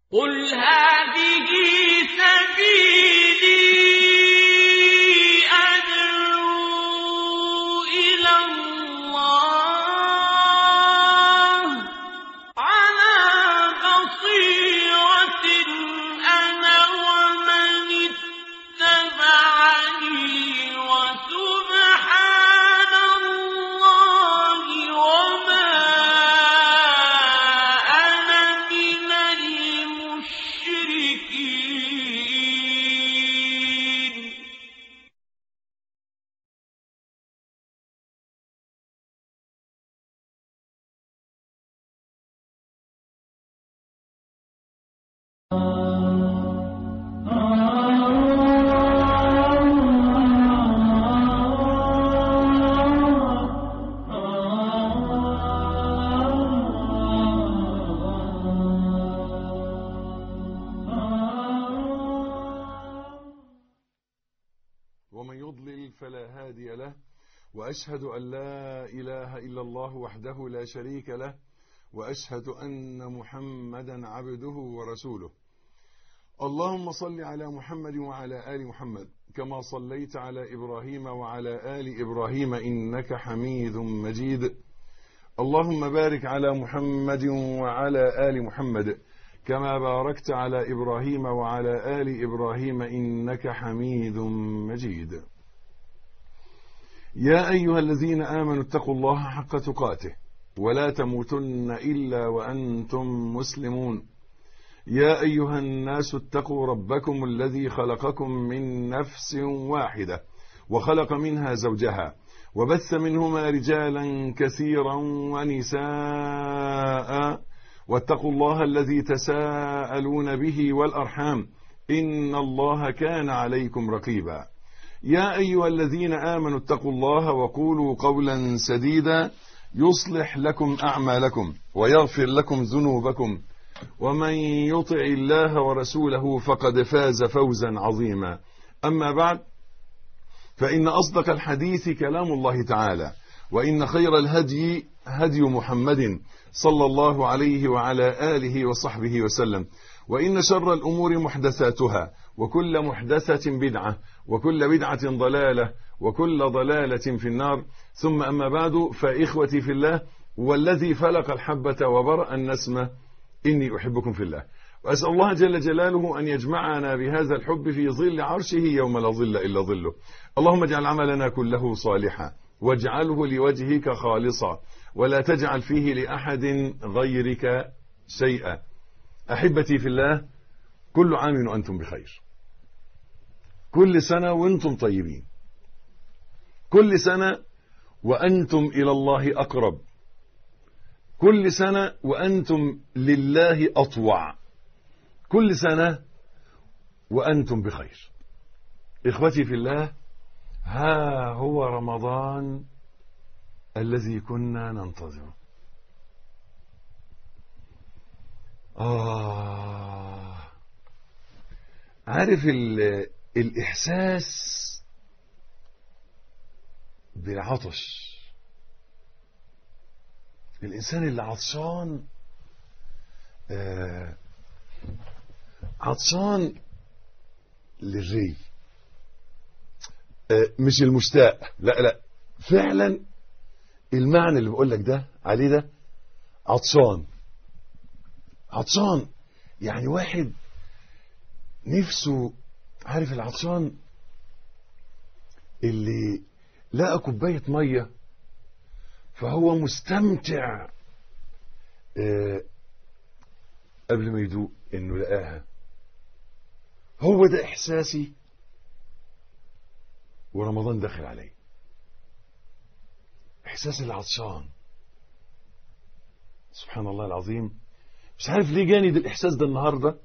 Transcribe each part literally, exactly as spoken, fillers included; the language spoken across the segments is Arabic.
قل هذه سبيلي أدعو إلى الله على بصيرة أنا ومن اتبعني وسبحان الله وما أنا من المشركين. ومن يضلل فلا هادي له، وأشهد أن لا إله إلا الله وحده لا شريك له، وأشهد أن محمدا عبده ورسوله. اللهم صل على محمد وعلى آل محمد كما صليت على إبراهيم وعلى آل إبراهيم إنك حميد مجيد. اللهم بارك على محمد وعلى آل محمد كما باركت على إبراهيم وعلى آل إبراهيم إنك حميد مجيد. يا أيها الذين آمنوا اتقوا الله حق تقاته ولا تموتن إلا وأنتم مسلمون. يا أيها الناس اتقوا ربكم الذي خلقكم من نفس واحدة وخلق منها زوجها وبث منهما رجالا كثيرا ونساء، واتقوا الله الذي تساءلون به والأرحام إن الله كان عليكم رقيبا. يا أيها الذين آمنوا اتقوا الله وقولوا قولا سديدا يصلح لكم أعمالكم ويغفر لكم ذنوبكم، ومن يطع الله ورسوله فقد فاز فوزا عظيما. أما بعد، فإن أصدق الحديث كلام الله تعالى، وإن خير الهدي هدي محمد صلى الله عليه وعلى آله وصحبه وسلم، وإن شر الأمور محدثاتها، وكل محدثة بدعة، وكل بدعة ضلالة، وكل ضلالة في النار. ثم أما بعد، فإخوتي في الله والذي فلق الحبة وبرأ النسمة، إني أحبكم في الله، وأسأل الله جل جلاله أن يجمعنا بهذا الحب في ظل عرشه يوم لا ظل إلا ظله. اللهم اجعل عملنا كله صالحا، واجعله لوجهك خالصا، ولا تجعل فيه لأحد غيرك شيئا. أحبتي في الله، كل عام وأنتم بخير، كل سنة وأنتم طيبين، كل سنة وأنتم إلى الله أقرب، كل سنة وأنتم لله أطوع، كل سنة وأنتم بخير. إخوتي في الله، ها هو رمضان الذي كنا ننتظره. آه عارف الإحساس بالعطش، الإنسان اللي عطشان، آه عطشان للري، آه مش المشتاق، لا لا فعلا المعنى اللي بقول لك ده عليه ده عطشان. عطشان يعني واحد نفسه، عارف العطشان اللي لقى كوباية مية فهو مستمتع آه قبل ما يدوق انه لقاها. هو ده احساسي ورمضان داخل عليه، احساس العطشان. سبحان الله العظيم، مش عارف ليه جاني ده الاحساس ده النهارده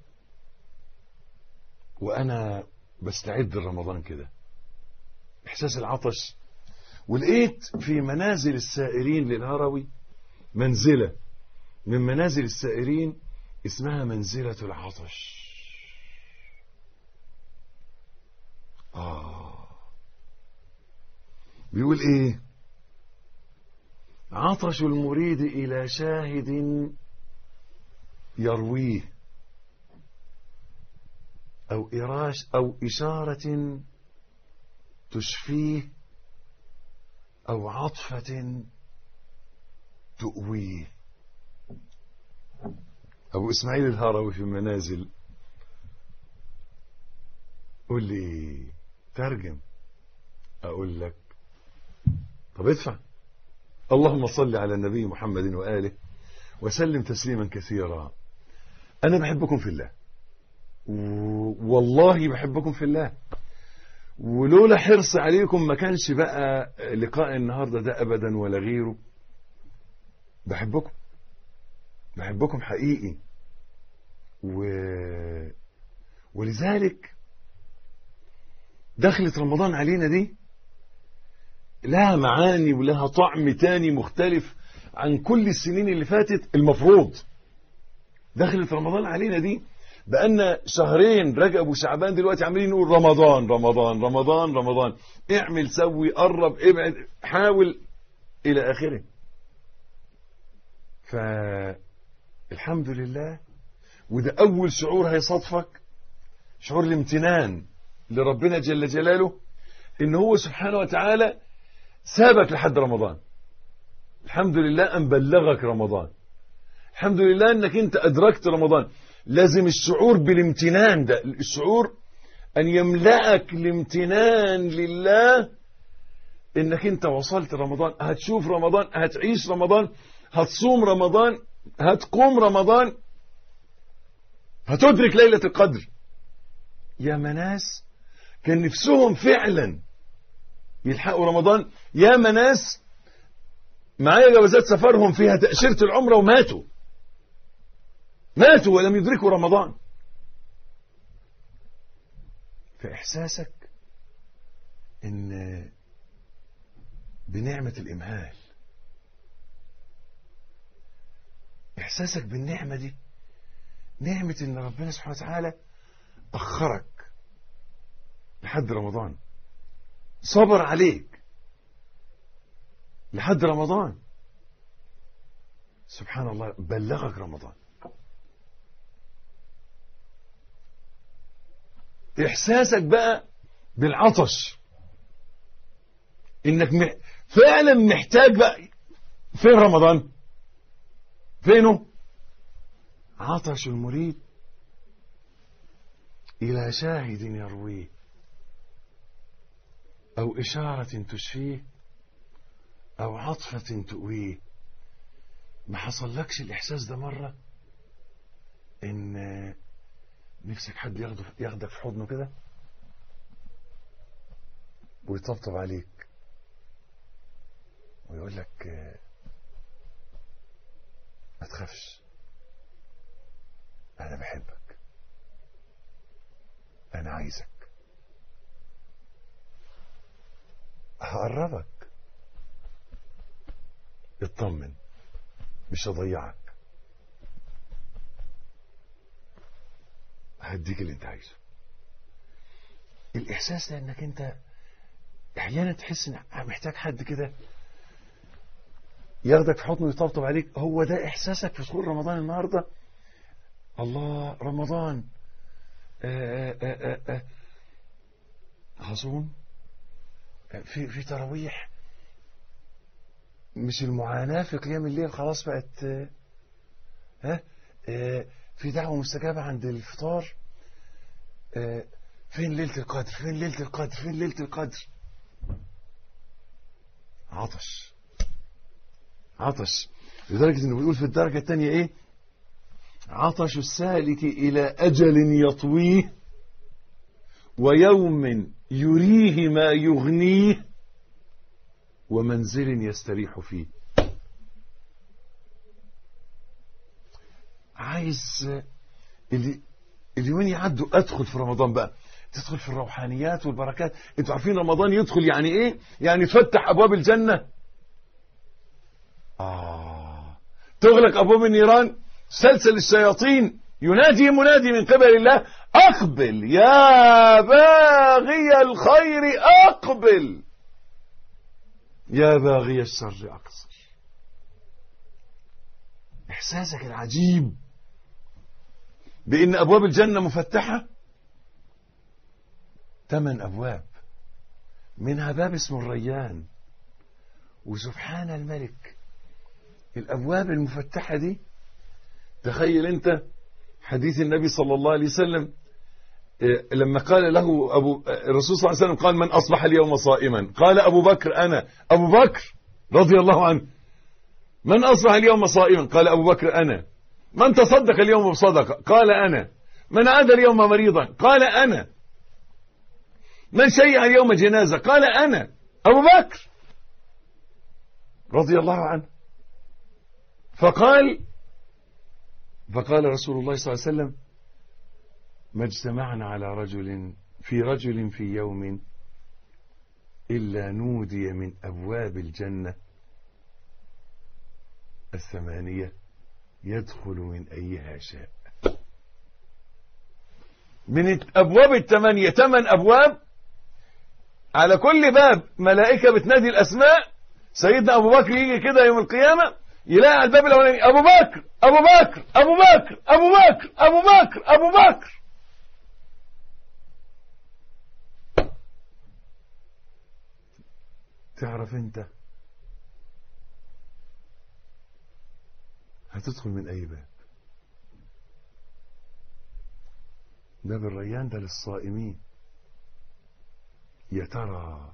وانا بستعد لرمضان كده، احساس العطش. ولقيت في منازل السائرين للهروي منزلة من منازل السائرين اسمها منزلة العطش. آه بيقول ايه؟ عطش المريد إلى شاهد يرويه أو إراش أو إشارة تشفيه أو عطفة تؤويه. أبو إسماعيل الهروي في المنازل، قول لي ترجم، أقول لك طب ادفع. اللهم صل على النبي محمد وآله وسلم تسليما كثيرا. أنا بحبكم في الله، والله بحبكم في الله، ولولا حرص عليكم ما كانش بقى لقاء النهاردة ده أبدا ولا غيره. بحبكم بحبكم حقيقي، و... ولذلك دخلت رمضان علينا دي لها معاني ولها طعم تاني مختلف عن كل السنين اللي فاتت. المفروض دخلت رمضان علينا دي بقالنا شهرين رجب وشعبان دلوقتي عاملين نقول رمضان رمضان رمضان رمضان، اعمل سوي قرب ابعد حاول الى اخره. فالحمد لله، وده اول شعور هيصادفك، شعور الامتنان لربنا جل جلاله ان هو سبحانه وتعالى سابك لحد رمضان. الحمد لله ان بلغك رمضان، الحمد لله انك انت ادركت رمضان. لازم الشعور بالامتنان ده، الشعور ان يملأك الامتنان لله انك انت وصلت رمضان، هتشوف رمضان، هتعيش رمضان، هتصوم رمضان، هتقوم رمضان، هتدرك ليلة القدر. يا مناس كان نفسهم فعلا يلحقوا رمضان، يا مناس معايا جوازات سفرهم فيها تأشيرة العمرة وماتوا ماتوا ولم يدركوا رمضان. فإحساسك إن بنعمة الإمهال، إحساسك بالنعمة دي، نعمة إن ربنا سبحانه وتعالى أخرك لحد رمضان، صبر عليك لحد رمضان، سبحان الله بلغك رمضان. إحساسك بقى بالعطش، إنك فعلا محتاج بقى. فين رمضان؟ فينه؟ عطش المريد إلى شاهد يرويه أو إشارة تشفيه أو عطفة تؤويه. ما حصلكش الإحساس ده مرة إن نفسك حد ياخده ياخدك في حضنه كده ويطبطب عليك ويقول لك ما تخافش، أنا بحبك، أنا عايزك، هقربك، اطمن، مش هضيعك، هديك اللي انت عايزه. الإحساس ده انك انت احيانا تحس ان محتاج حد كده ياخدك في حضنه ويطبطب عليك. هو ده إحساسك في دخول رمضان النهارده. الله، رمضان آآ آآ آآ هصوم في في تراويح، مش المعاناة في قيام الليل خلاص بقت ها، في دعوة مستجابة عند الفطار. فين ليلة القدر؟ فين ليلة القدر؟ فين ليلة القدر؟ عطش عطش، لدرجة انه بيقول في الدرجة الثانية ايه؟ عطش السالك الى اجل يطويه ويوم يريه ما يغنيه ومنزل يستريح فيه. عايز اللي اليومين يعدوا ادخل في رمضان بقى، تدخل في الروحانيات والبركات. انتوا عارفين رمضان يدخل يعني ايه؟ يعني فتح ابواب الجنة، آه تغلق ابواب النيران، سلسل الشياطين، ينادي منادي من قبل الله اقبل يا باغي الخير اقبل يا باغي الشر اقصر. احساسك العجيب بان ابواب الجنة مفتحة ثمان أبواب، منها باب اسمه الريان. وسبحان الملك الأبواب المفتحة دي، تخيل أنت حديث النبي صلى الله عليه وسلم لما قال له أبو الرسول صلى الله عليه وسلم قال: من أصبح اليوم صائما؟ قال أبو بكر: أنا. أبو بكر رضي الله عنه. من أصبح اليوم صائما؟ قال أبو بكر: أنا. من تصدق اليوم بصدقة؟ قال: أنا. من عاد اليوم مريضا؟ قال: أنا. من شيع اليوم جنازة؟ قال: أنا. أبو بكر رضي الله عنه. فقال فقال رسول الله صلى الله عليه وسلم: ما اجتمعنا على رجل في رجل في يوم إلا نودي من أبواب الجنة الثمانية يدخل من أيها شاء. من الأبواب الثمانية، ثمان أبواب، على كل باب ملائكة بتنادي الأسماء. سيدنا أبو بكر يجي كده يوم القيامة يلاقي على الباب الأولاني: أبو بكر أبو بكر أبو بكر أبو بكر أبو بكر أبو بكر. تعرف أنت هتدخل من أي باب؟ باب الريان ده للصائمين. يا ترى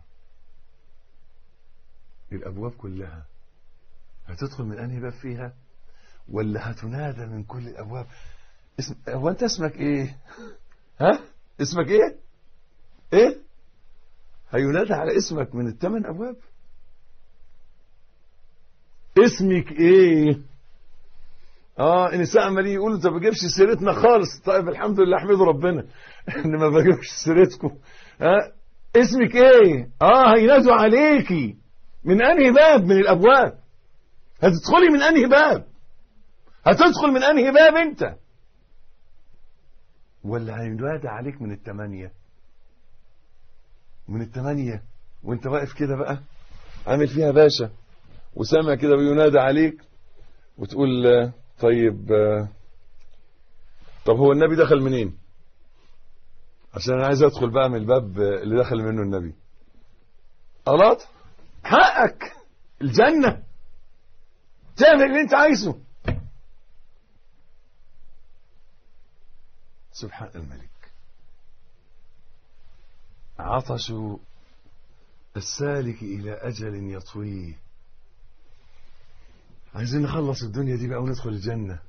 الأبواب كلها هتدخل من أنهي باب فيها؟ ولا هتنادى من كل الأبواب؟ اسم... هو أنت اسمك إيه؟ ها؟ اسمك إيه؟ إيه؟ هينادى على اسمك من الثمان أبواب. اسمك إيه؟ آه النساء عمالين يقولوا أنت ما بجيبش سيرتنا خالص. طيب الحمد لله، احمدوا ربنا إن ما بجيبش سيرتكم. ها؟ اسمك إيه؟ آه هينادوا عليكي من أنهي باب من الأبواب؟ هتدخلي من أنهي باب؟ هتدخل من أنهي باب أنت؟ ولا هينادى عليك من الثمانية؟ من الثمانية وانت واقف كده بقى عامل فيها باشا وسامع كده بينادى عليك وتقول: طيب طب هو النبي دخل منين؟ عشان انا عايز ادخل بقى من الباب اللي دخل منه النبي. غلط، حقك الجنة، تعمل اللي انت عايزه. سبحان الملك. عطش السالك إلى أجل يطويه. عايزين نخلص الدنيا دي بقى وندخل الجنة.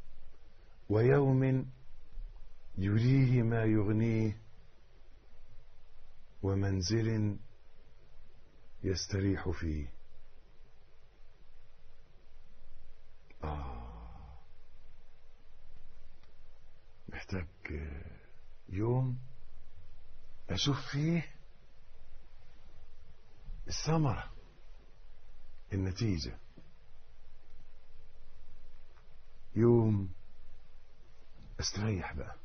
ويوم يليه ما يغنيه ومنزل يستريح فيه. آه محتاج يوم أشوف فيه الثمرة، النتيجة. يوم استريح بقى.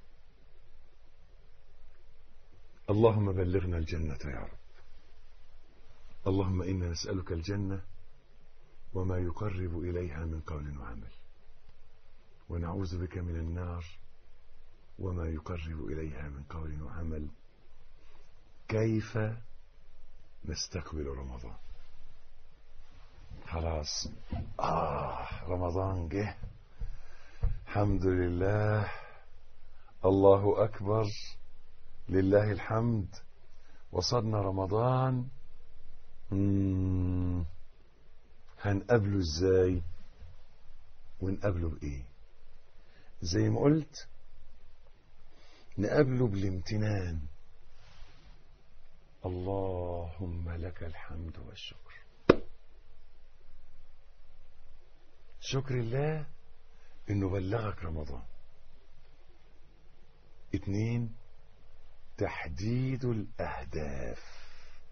اللهم بلغنا الجنة يا رب. اللهم إنا نسألك الجنة وما يقرب إليها من قول وعمل، ونعوذ بك من النار وما يقرب إليها من قول وعمل. كيف نستقبل رمضان؟ خلاص، آه رمضان جه، الحمد لله، الله أكبر، لله الحمد، وصلنا رمضان. مم. هنقابله ازاي ونقابله بإيه؟ زي ما قلت، نقابله بالامتنان. اللهم لك الحمد والشكر. شكر الله انه بلغك رمضان. اتنين، تحديد الاهداف.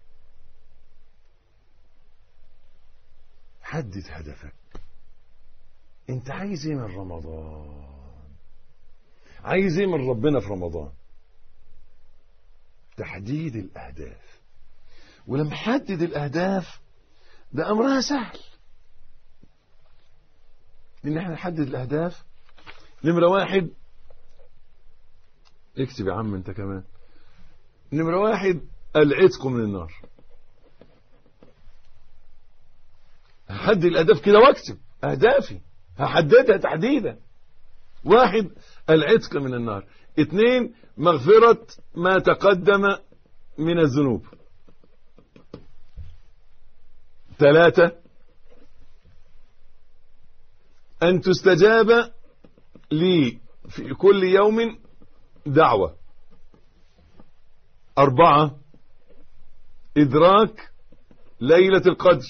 حدد هدفك. انت عايز ايه من رمضان؟ عايز ايه من ربنا في رمضان؟ تحديد الاهداف. ولما حدد الاهداف ده امرها سهل، ان احنا نحدد الاهداف. نمرة واحد، اكتب يا عم انت كمان، نمرة واحد العتق من النار. هحدد الأهداف كده واكتب أهدافي، هحددها تحديدا. واحد العتق من النار. اثنين مغفرة ما تقدم من الذنوب. ثلاثة أن تستجاب لي في كل يوم دعوة. أربعة إدراك ليلة القدر.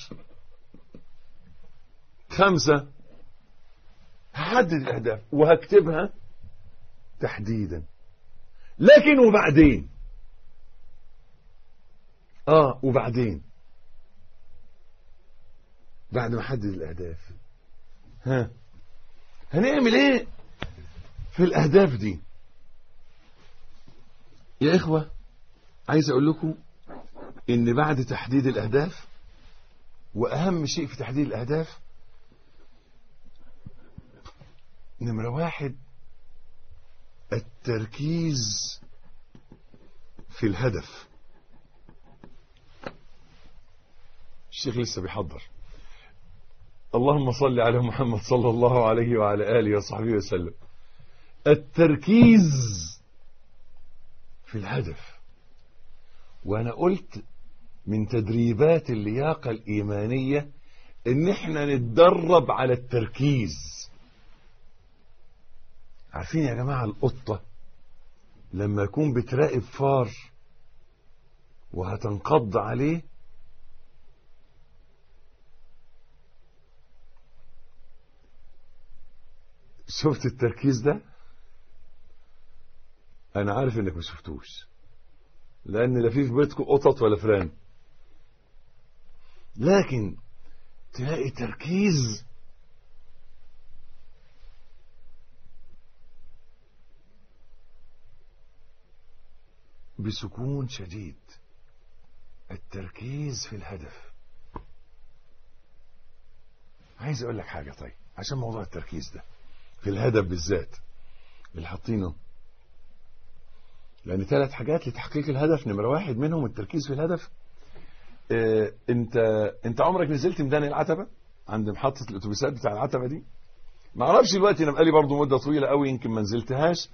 خمسة هحدد الأهداف وهكتبها تحديدا. لكن وبعدين آه وبعدين بعد ما أحدد الأهداف ها هنعمل إيه في الأهداف دي؟ يا إخوة عايز أقول لكم إن بعد تحديد الأهداف، وأهم شيء في تحديد الأهداف نمرة واحد التركيز في الهدف. الشيخ لسه بيحضر. اللهم صل على محمد صلى الله عليه وعلى آله وصحبه وسلم. التركيز في الهدف. وأنا قلت من تدريبات اللياقة الإيمانية إن إحنا نتدرب على التركيز. عارفين يا جماعة القطة لما يكون بتراقب فار وهتنقض عليه، شفت التركيز ده؟ انا عارف انك ما شفتوش لان لا في في بيتكم قطط ولا فران، لكن تلاقي تركيز بسكون شديد. التركيز في الهدف. عايز اقول لك حاجة طيب عشان موضوع التركيز ده في الهدف بالذات اللي حاطينه، لان ثلاث حاجات لتحقيق الهدف. نمرة واحد منهم التركيز في الهدف. اه انت انت عمرك نزلت ميدان العتبة عند محطة الاتوبيسات بتاع العتبة دي؟ ما اعرفش دلوقتي، انا بقالي برضو مدة طويلة قوي يمكن ما نزلتهاش.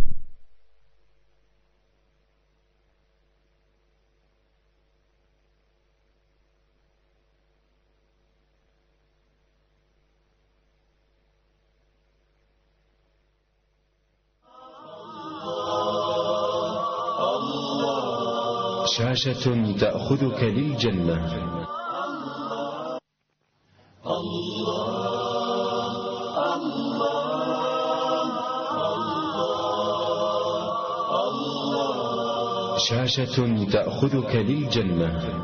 شاشة تأخذك للجنة. شاشة تأخذك للجنة.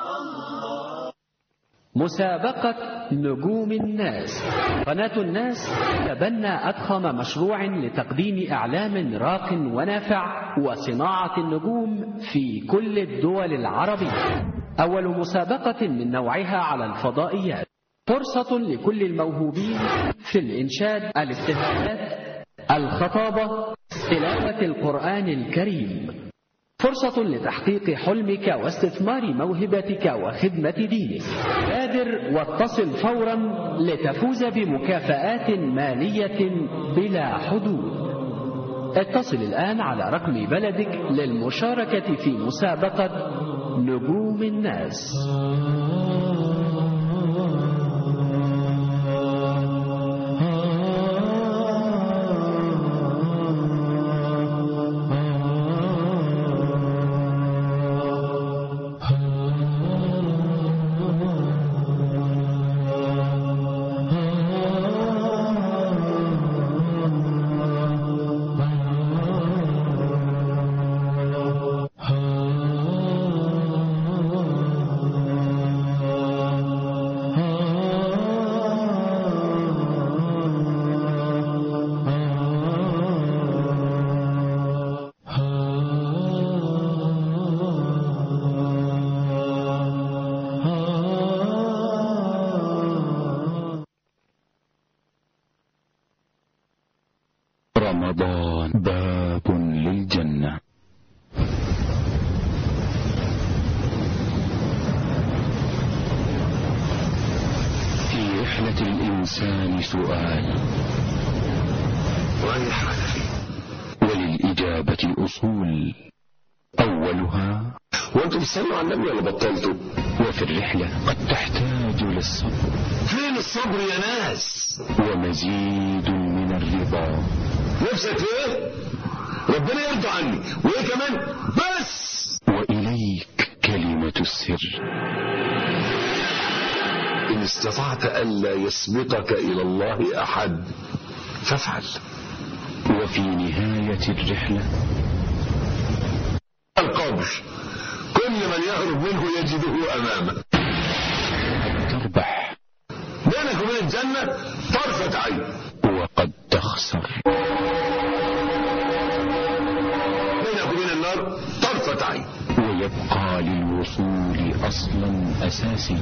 مسابقة نجوم الناس. قناة الناس تبنى أضخم مشروع لتقديم إعلام راق ونافع وصناعة النجوم في كل الدول العربية. أول مسابقة من نوعها على الفضائيات، فرصة لكل الموهوبين في الإنشاد، الاستهزاءات، الخطابة، تلاوة القرآن الكريم. فرصة لتحقيق حلمك واستثمار موهبتك وخدمة دينك. بادر واتصل فورا لتفوز بمكافآت مالية بلا حدود. اتصل الآن على رقم بلدك للمشاركة في مسابقة نجوم الناس. رمضان باب للجنة. للإنسان سؤال رايح على فين؟ وللإجابة أصول. أولها: وانتم بتصلوا على النبي ولا بطلتوا؟ وفي الرحلة قد تحتاج للصبر. فين الصبر يا ناس؟ ومزيد من الرضا. نفسك ايه؟ ربنا يرضى عني. وايه كمان؟ بس. وإليك كلمة السر: إن استطعت ألا يسبقك إلى الله أحد فافعل. وفي نهاية الرحلة: القبر كل من يهرب منه يجده أمامه. تربح بينك وبين الجنة طرفة عين، وقد تخسر بينك وبين النار طرفة عين. ويبقى للوصول أصلا أساسي: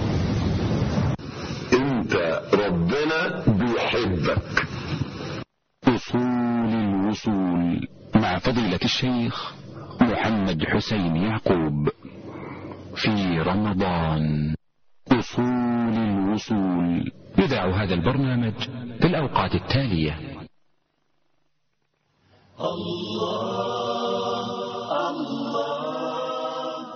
انت ربنا بيحبك. أصول الوصول مع فضيلة الشيخ محمد حسين يعقوب في رمضان. أصول الوصول يذاع هذا البرنامج في الأوقات التالية: الله الله.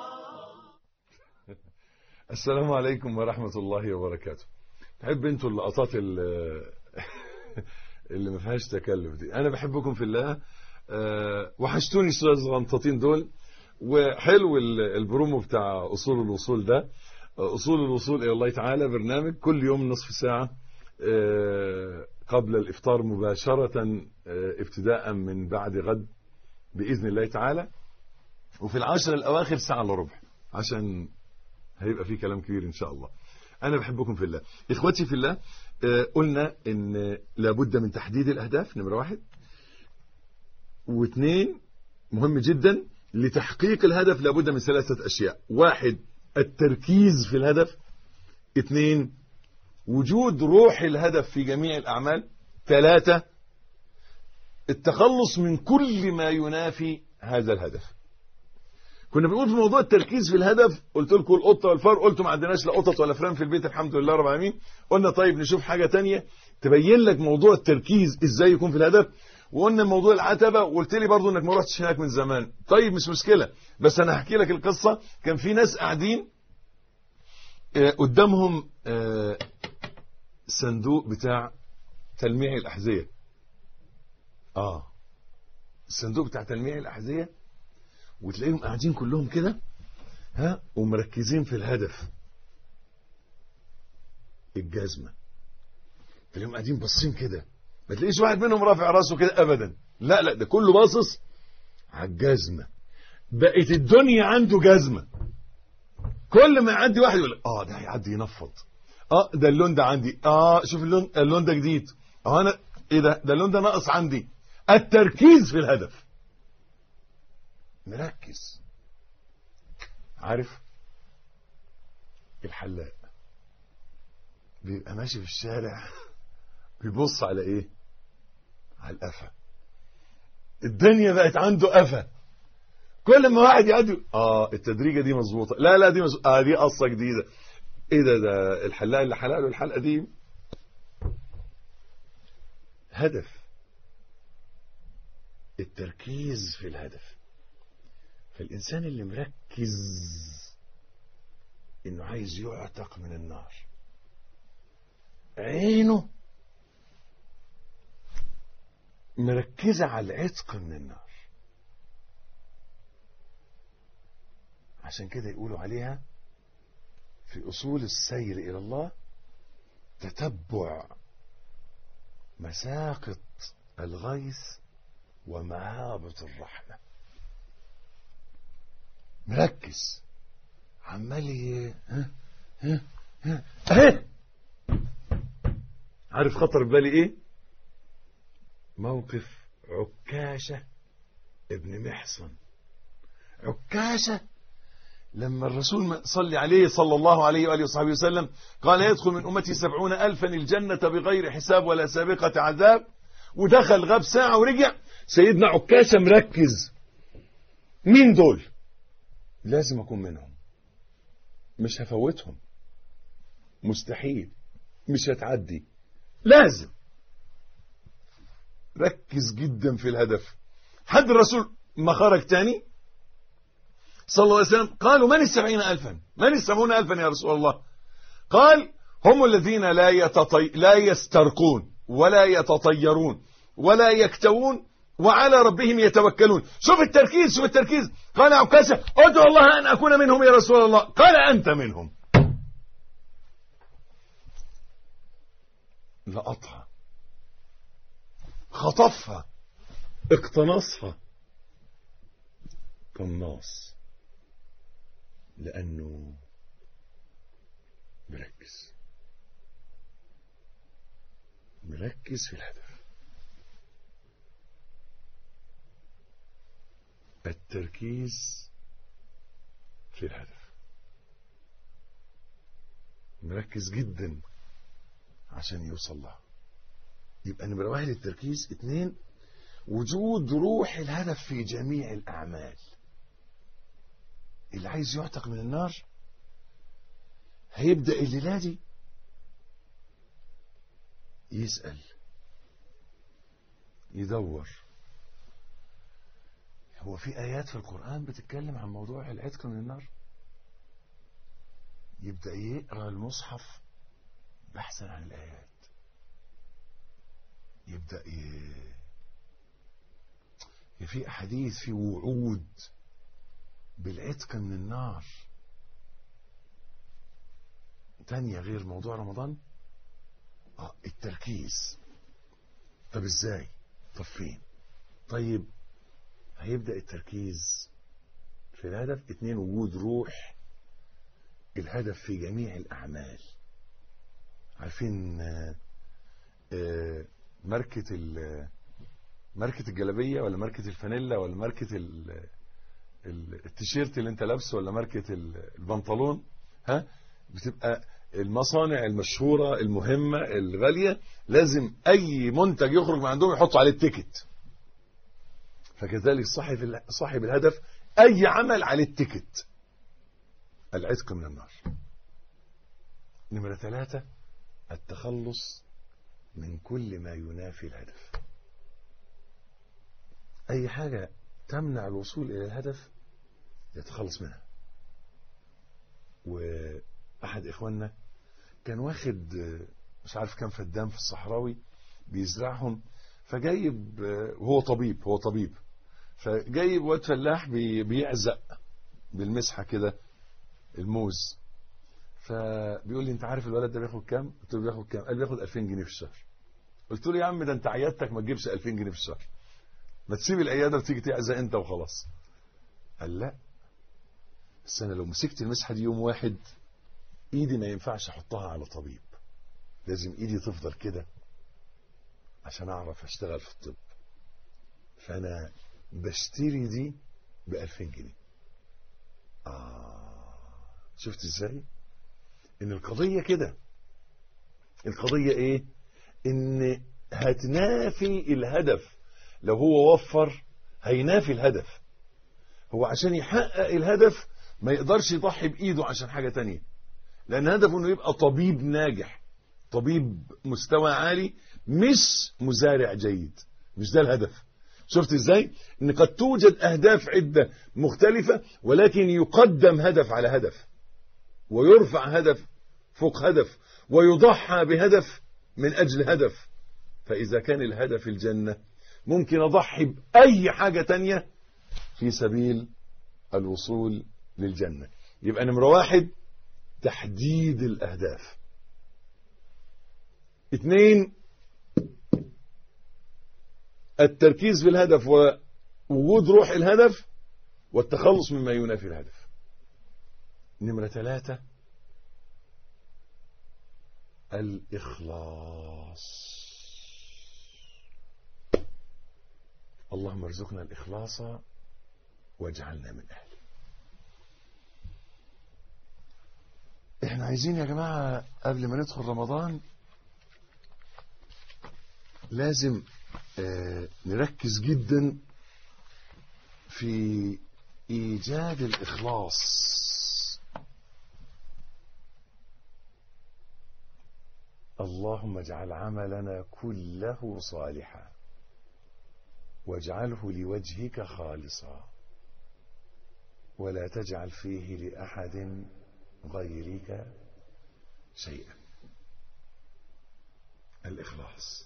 السلام عليكم ورحمة الله وبركاته. تحب انتوا اللقطات اللي ما فيهاش تكلف دي؟ انا بحبكم في الله. أه وحشتوني الصغنطاطين دول. وحلو البرومو بتاع اصول الوصول ده. اصول الوصول الى الله تعالى برنامج كل يوم نصف ساعة أه قبل الافطار مباشرة، أه ابتداء من بعد غد باذن الله تعالى، وفي العشر الاواخر ساعة الا ربع، عشان هيبقى فيه كلام كبير ان شاء الله. انا بحبكم في الله. اخواتي في الله، أه قلنا ان لابد من تحديد الاهداف، نمرة واحد. واثنين، مهم جدا، لتحقيق الهدف لابد من ثلاثة اشياء: واحد، التركيز في الهدف. اثنين، وجود روح الهدف في جميع الاعمال. ثلاثة، التخلص من كل ما ينافي هذا الهدف. كنا بنقول في موضوع التركيز في الهدف، قلت لكم القطه والفار، قلتوا ما عندناش لا قطط ولا فران في البيت الحمد لله رب العالمين. قلنا طيب نشوف حاجه تانية تبين لك موضوع التركيز ازاي يكون في الهدف. وقلنا موضوع العتبه، وقلت لي برضو انك ما رحتش هناك من زمان. طيب مش مشكله، بس انا هحكي لك القصه. كان في ناس قاعدين قدامهم صندوق بتاع تلميع الاحذيه. اه الصندوق بتاع تلميع الاحذيه، وتلاقيهم قاعدين كلهم كده ها ومركزين في الهدف. الجزمه تلاقيهم قاعدين باصين كده، ما تلاقيش واحد منهم رافع راسه كده ابدا. لا لا، ده كله باصص على الجزمه. بقت الدنيا عنده جزمه. كل ما يعدي واحد يقول اه ده هيعدي ينفض، اه ده اللون ده عندي، اه شوف اللون اللون ده جديد، اه انا ايه ده ده اللون ده ناقص عندي. التركيز في الهدف، مركز. عارف الحلاق بيبقى ماشي في الشارع بيبص على ايه؟ على القفا. الدنيا بقت عنده قفا. كل ما واحد يعدي اه التدريجه دي مظبوطه، لا لا دي مظبوطه، اه دي قصه جديده. ايه ده ده الحلاق اللي حلق له الحلقه دي. هدف، التركيز في الهدف. فالإنسان اللي مركز إنه عايز يعتق من النار، عينه مركزة على العتق من النار. عشان كده يقولوا عليها في أصول السير إلى الله تتبع مساقط الغيث ومهابط الرحمة. مركز عمال ها ها ها اهي. عارف خطر بالي ايه؟ موقف عكاشة ابن محصن. عكاشة لما الرسول صلى عليه صلى الله عليه وآله وصحبه وسلم قال يدخل من أمتي سبعون ألفا الجنة بغير حساب ولا سابقة عذاب، ودخل غاب ساعة ورجع. سيدنا عكاشة مركز، مين دول؟ لازم أكون منهم، مش هفوتهم، مستحيل، مش هتعدي، لازم ركز جدا في الهدف. حد الرسول ما خرج تاني صلى الله عليه وسلم قالوا من السبعين ألفا؟ من السبعون ألفا يا رسول الله؟ قال هم الذين لا, يتطي... لا يسترقون ولا يتطيرون ولا يكتوون وعلى ربهم يتوكلون. شوف التركيز، شوف التركيز. قال عكاشة ادعو الله أن أكون منهم يا رسول الله. قال أنت منهم. لقطها، خطفها، اقتنصها قناص، لأنه مركز مركز في الهدف. التركيز في الهدف، مركز جدا عشان يوصل لها. يبقى نمرة واحد التركيز. اتنين وجود روح الهدف في جميع الأعمال. اللي عايز يعتق من النار هيبدأ الليلة دي يسأل، يدور، هو في آيات في القرآن بتتكلم عن موضوع العتق من النار؟ يبدأ يقرأ المصحف بحثا عن الآيات، يبدأ ي... في أحاديث، في وعود بالعتق من النار تانية غير موضوع رمضان. آه التركيز. طب ازاي؟ طب فين؟ طيب هيبدأ التركيز في الهدف. اتنين وجود روح الهدف في جميع الأعمال. عارفين آه آه ماركة ماركة الجلابية ولا ماركة الفانيلا ولا ماركة التيشيرت اللي انت لابسه ولا ماركة البنطلون؟ ها، بتبقى المصانع المشهورة المهمة الغالية لازم اي منتج يخرج من عندهم يحطوا عليه التيكت. فكذلك صاحب صاحب الهدف اي عمل عليه التيكت، العتق من النار. نمرة ثلاثة التخلص من كل ما ينافي الهدف. اي حاجة تمنع الوصول الى الهدف يتخلص منها. واحد اخواننا كان واخد مش عارف كام فدان في الصحراوي بيزرعهم، فجايب، وهو طبيب هو طبيب فجايب واد فلاح بيعزق بالمسحة كده الموز. فبيقول لي انت عارف الولد ده بياخد كام؟ قلت له بياخد كام؟ قال بياخد ألفين جنيه في الشهر. قلت له يا عم ده انت عيادتك ما تجيبش ألفين جنيه في الشهر، ما تسيب العياده وتيجي تعزق انت وخلاص. قال لا، بس انا لو مسكت المسحه دي يوم واحد ايدي ما ينفعش احطها على طبيب، لازم ايدي تفضل كده عشان اعرف اشتغل في الطب، فانا بشتري دي بألفين جنيه. آه شفت ازاي ان القضية كده؟ القضية ايه؟ ان هتنافي الهدف. لو هو وفر هينافي الهدف. هو عشان يحقق الهدف ما يقدرش يضحي بإيده عشان حاجة تانية، لأن هدفه انه يبقى طبيب ناجح، طبيب مستوى عالي، مش مزارع جيد. مش ده الهدف. شفت ازاي ان قد توجد اهداف عدة مختلفة، ولكن يقدم هدف على هدف، ويرفع هدف فوق هدف، ويضحى بهدف من اجل هدف. فاذا كان الهدف الجنة ممكن اضحي باي حاجة تانية في سبيل الوصول للجنة. يبقى نمرة واحد تحديد الاهداف. اثنين التركيز في الهدف ووجود روح الهدف والتخلص مما ينافي الهدف. نمرة ثلاثة الإخلاص. اللهم ارزقنا الإخلاص واجعلنا من أهله. احنا عايزين يا جماعة قبل ما ندخل رمضان لازم آه نركز جدا في إيجاد الإخلاص. اللهم اجعل عملنا كله صالحا واجعله لوجهك خالصا ولا تجعل فيه لأحد غيرك شيئا. الإخلاص.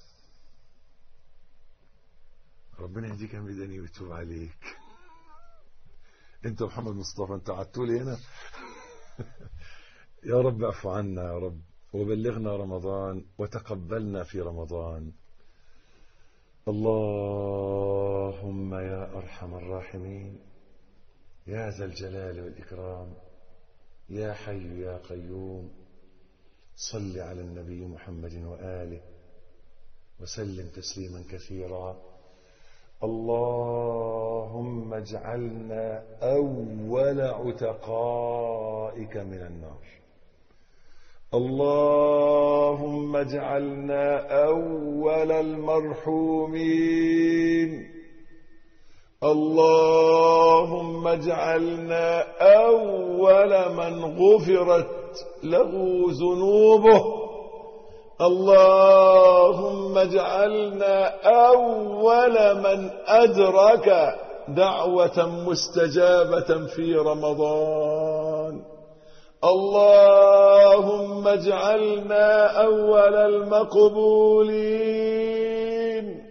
ربنا يهديك يا ميداني ويتوب عليك. انت محمد مصطفى انت عدتولي هنا. يا رب اعفو عنا يا رب وبلغنا رمضان وتقبلنا في رمضان. اللهم يا أرحم الراحمين يا ذا الجلال والإكرام يا حي يا قيوم صل على النبي محمد وآله وسلم تسليما كثيرا. اللهم اجعلنا أول عتقائك من النار. اللهم اجعلنا أول المرحومين. اللهم اجعلنا أول من غفرت له ذنوبه. اللهم اجعلنا أول من أدرك دعوة مستجابة في رمضان. اللهم اجعلنا أول المقبولين.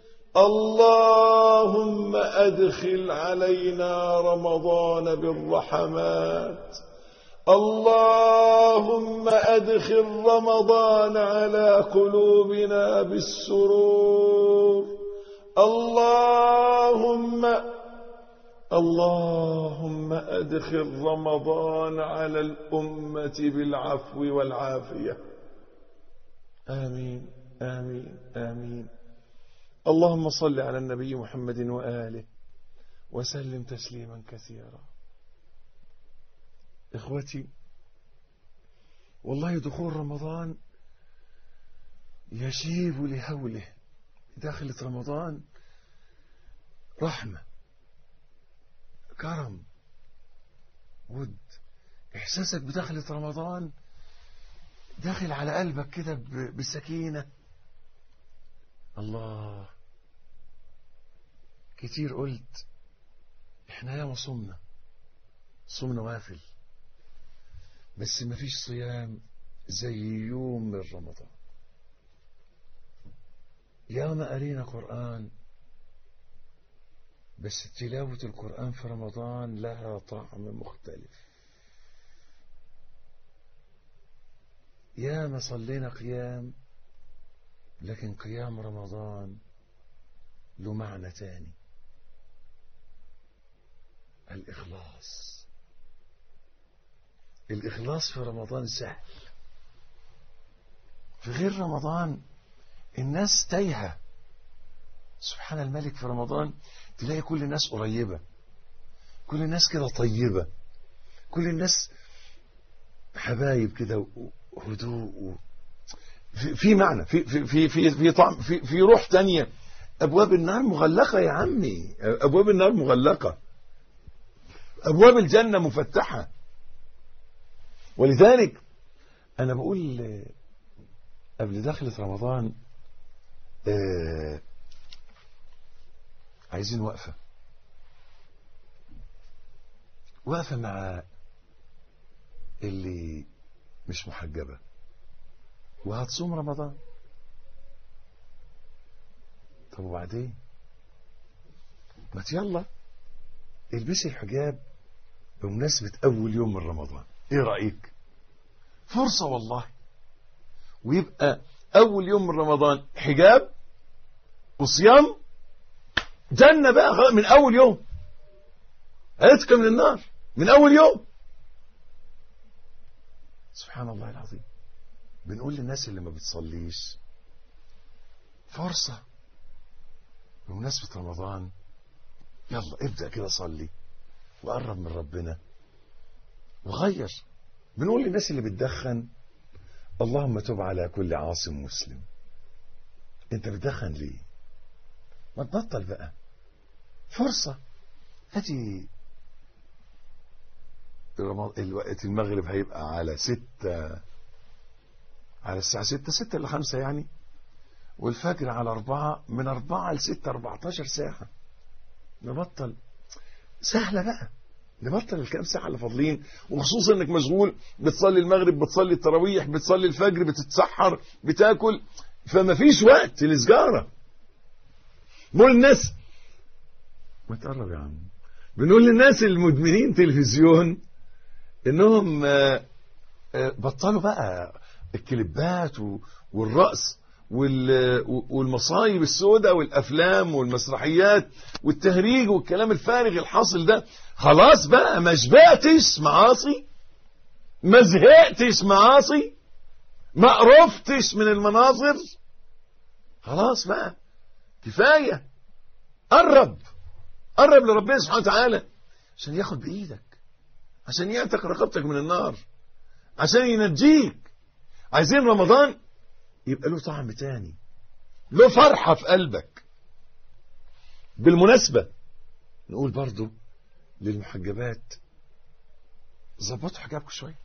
اللهم أدخل علينا رمضان بالرحمات. اللهم أدخل رمضان على قلوبنا بالسرور. اللهم اللهم أدخل رمضان على الأمة بالعفو والعافية. آمين آمين آمين. اللهم صل على النبي محمد وآله وسلم تسليما كثيرا. إخوتي والله دخول رمضان يشيب لهوله. داخلة رمضان رحمة كرم ود. إحساسك بداخلة رمضان داخل على قلبك كده بسكينة. الله كتير قلت احنا ياما صمنا صوم نوافل بس ما فيش صيام زي يوم من رمضان. ياما قرينا قرآن بس تلاوة القرآن في رمضان لها طعم مختلف. ياما صلينا قيام لكن قيام رمضان له معنى تاني. الإخلاص. الإخلاص في رمضان سهل. في غير رمضان الناس تايهة. سبحان الملك في رمضان تلاقي كل الناس قريبة كل الناس كده طيبة كل الناس حبايب كده وهدوء في, في معنى في في في في في طعم في, في روح تانية. أبواب النار مغلقة يا عمي. أبواب النار مغلقة. أبواب الجنة مفتحة. ولذلك أنا بقول قبل دخلة رمضان آه عايزين وقفة وقفة مع اللي مش محجبة وهتصوم رمضان. طب وبعدين ما يلا البسي الحجاب بمناسبة أول يوم من رمضان. إيه رأيك؟ فرصة والله. ويبقى أول يوم من رمضان حجاب وصيام جنة بقى من أول يوم. عتق من النار من أول يوم. سبحان الله العظيم. بنقول للناس اللي ما بتصليش فرصة بمناسبة رمضان يلا ابدأ كده صلي وقرب من ربنا وغير. بنقول للناس اللي بتدخن اللهم تب على كل عاصم مسلم. انت بتدخن ليه؟ ما تبطل بقى. فرصة. هاتي الوقت المغرب هيبقى على ستة على الساعة ستة، ستة إلى خمسة يعني، والفجر على أربعة، من أربعة لستة أربعتاشر ساعة. نبطل، سهلة بقى، نبطل الكام ساعة اللي فاضلين، وخصوصا انك مشغول بتصلي المغرب، بتصلي التراويح، بتصلي الفجر، بتتسحر، بتاكل، فما فيش وقت للسجارة. بنقول للناس ما تقرب يا عم، بنقول للناس المدمنين تلفزيون انهم بطلوا بقى الكليبات والرقص والمصايب السوداء والافلام والمسرحيات والتهريج والكلام الفارغ الحاصل ده. خلاص بقى، ما شبعتش معاصي، ما زهقتش معاصي، ما قرفتش من المناظر، خلاص بقى كفاية. قرب قرب لربنا سبحانه وتعالى عشان ياخد بإيدك، عشان يعتق رقبتك من النار، عشان ينجيك. عايزين رمضان يبقى له طعم تاني، له فرحة في قلبك. بالمناسبة نقول برضو للمحجبات ظبطوا حجابكم شوية،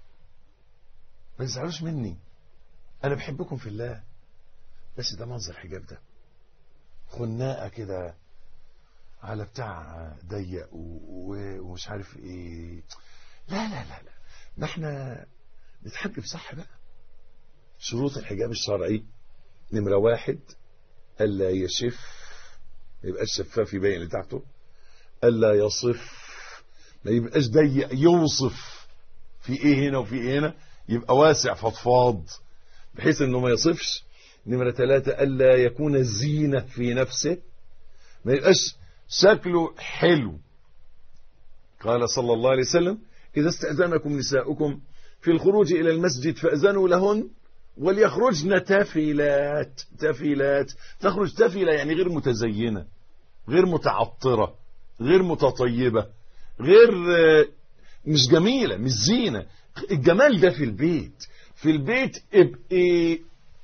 ما تزعلوش مني، انا بحبكم في الله، بس ده منظر حجاب ده خناقة كده على بتاع ضيق ومش عارف ايه. لا لا لا لا، ده احنا نتحجب صح بقى. شروط الحجاب الشرعي: نمرة واحد ألا يشف، ما يبقاش شفاف يبين اللي تحته. ألا يصف، ما يبقاش ضيق يوصف في ايه هنا وفي ايه هنا، يبقى واسع فضفاض بحيث انه ما يصفش. نمرة ثلاثة ألا يكون زينة في نفسه، ما يبقاش شكله حلو. قال صلى الله عليه وسلم: إذا استأذنكم نساؤكم في الخروج إلى المسجد فأذنوا لهن وليخرجن تافلات. تافلات، تخرج تافلة يعني غير متزينة، غير متعطرة، غير متطيبة، غير مش جميلة، مش زينة. الجمال ده في البيت. في البيت ابقي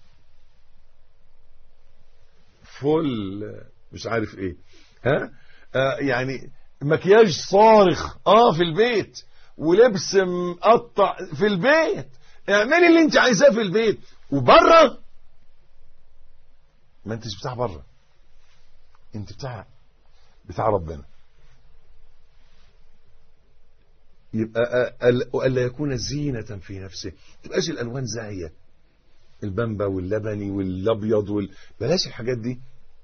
فل مش عارف ايه، ها آه يعني مكياج صارخ اه في البيت، ولبس مقطع في البيت. اعملي اللي انت عايزاه في البيت، وبره ما انتش بتاع بره، انت بتاع بتاع ربنا. يبقى ألا يكون زينة في نفسه، تبقاش الألوان زاهية، البامبا واللبني والأبيض وال... بلاش الحاجات دي.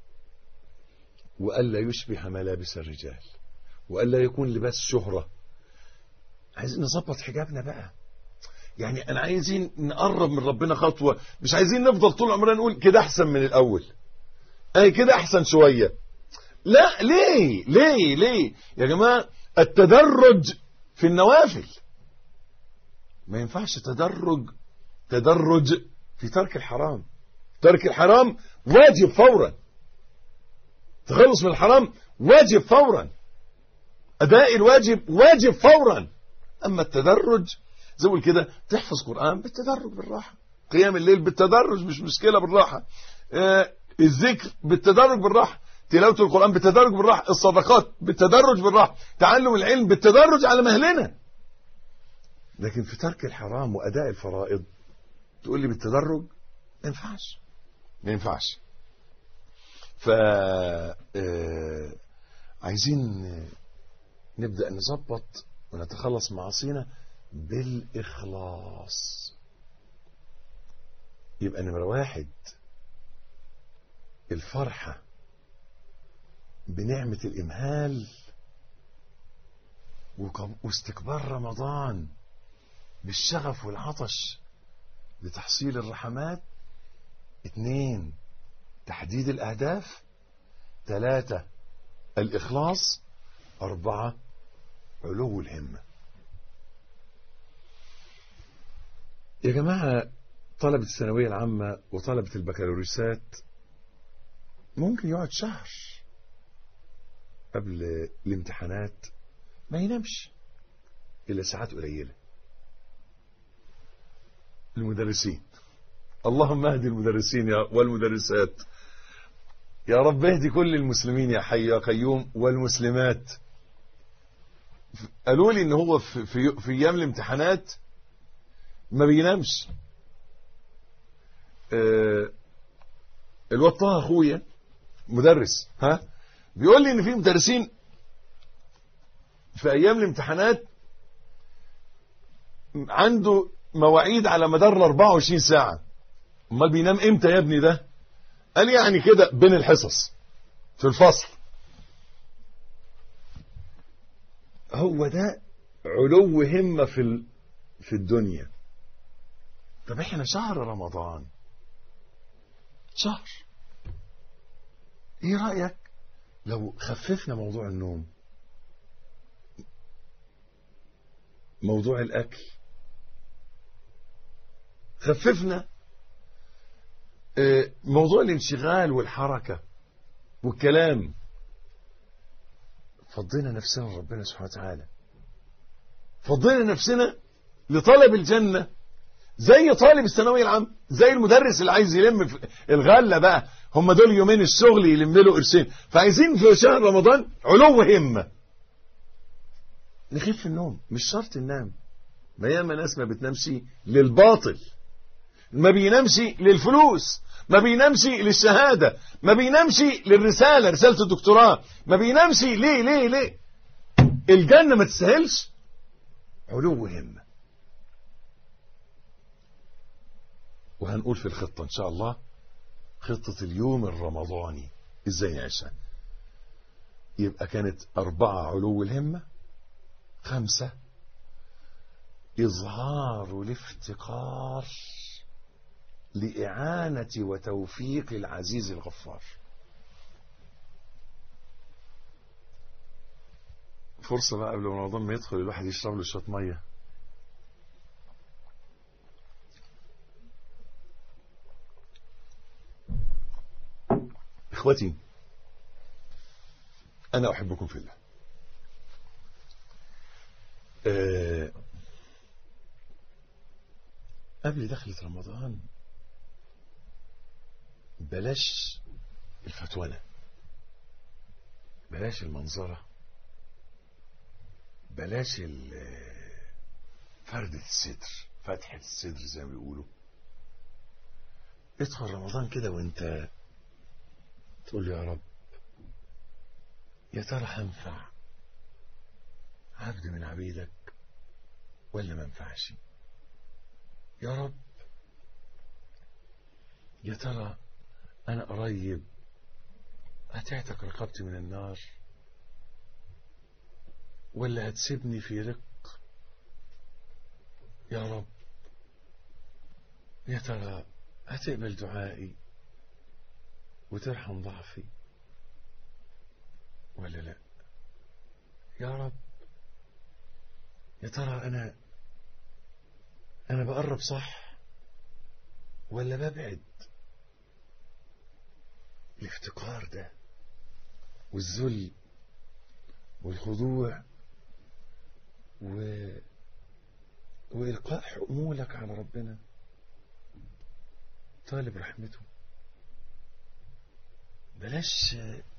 وألا يشبه ملابس الرجال، وألا يكون لباس شهرة. عايزين نظبط حجابنا بقى، يعني أنا عايزين نقرب من ربنا خطوة، مش عايزين نفضل طول عمرنا نقول كده أحسن من الأول، أي كده أحسن شوية. لا، ليه ليه ليه يا جماعة؟ التدرج في النوافل ما ينفعش تدرج تدرج في ترك الحرام. ترك الحرام واجب فورا، تخلص من الحرام واجب فورا، أداء الواجب واجب فورا. أما التدرج زي ما كده، تحفظ قرآن بالتدرج بالراحة، قيام الليل بالتدرج مش مشكلة بالراحة، آه الذكر بالتدرج بالراحة، تلاوة القرآن بالتدرج بالراحة، الصدقات بالتدرج بالراحة، تعلم العلم بالتدرج على مهلنا. لكن في ترك الحرام وأداء الفرائض تقول لي بالتدرج؟ ما ينفعش ما ينفعش. ف آه عايزين نبدأ نظبط ونتخلص معاصينا بالإخلاص. يبقى نمرة واحد الفرحة بنعمة الإمهال واستكبار رمضان بالشغف والعطش لتحصيل الرحمات. اثنين تحديد الأهداف. ثلاثة الإخلاص. أربعة علو الهمة. يا جماعة، طلبة الثانوية العامة وطلبة البكالوريوسات ممكن يقعد شهر قبل الامتحانات ما ينامش إلا ساعات قليلة. المدرسين، اللهم اهدي المدرسين والمدرسات، يا رب اهدي كل المسلمين يا حي يا قيوم، والمسلمات. قالوا لي ان هو في, في, في ايام الامتحانات ما بينامش، آه الواد طه اخويا مدرس، ها، بيقول لي ان في مدرسين في ايام الامتحانات عنده مواعيد على مدار ال أربعة وعشرين ساعة. امال بينام امتى يا ابني ده؟ قال يعني كده بين الحصص في الفصل. هو ده علو همة في في الدنيا. طب احنا شهر رمضان، شهر، ايه رأيك لو خففنا موضوع النوم، موضوع الاكل، خففنا موضوع الانشغال والحركة والكلام، فضينا نفسنا لربنا سبحانه وتعالى، فضينا نفسنا لطلب الجنة، زي طالب الثانوية العامة، زي المدرس اللي عايز يلم في الغلة بقى، هم دول يومين الشغل يلم له قرشين، فعايزين في شهر رمضان علو همة، نخف النوم. مش شرط ننام، ما ياما ناس ما بتنامش للباطل، ما بينامش للفلوس، ما بينامش للشهادة، ما بينامش للرسالة، رسالة الدكتوراه، ما بينامش ليه ليه ليه الجنة ما تستاهلش. علو همة. وهنقول في الخطة ان شاء الله خطة اليوم الرمضاني ازاي نعيشها. يبقى كانت أربعة علو الهمة، خمسة إظهار الافتقار لإعانة وتوفيق العزيز الغفار. فرصة بقى قبل رمضان ما يدخل الواحد يشرب له شوية مية. إخوتي أنا أحبكم في الله. أه قبل دخلة رمضان بلاش الفتونة، بلاش المنظرة، بلاش فردة الصدر، فتحة الصدر زي ما بيقولوا. ادخل رمضان كده وانت تقول يا رب يا ترى هنفع عبد من عبيدك ولا ما ينفعش؟ يا رب يا ترى أنا قريب هتعتق رقبتي من النار ولا هتسيبني في رق؟ يا رب يا ترى هتقبل دعائي وترحم ضعفي ولا لا؟ يا رب يا ترى أنا أنا بقرب صح ولا ببعد؟ الافتقار ده والذل والخضوع و... وإلقاء حمولك على ربنا، طالب رحمته. بلاش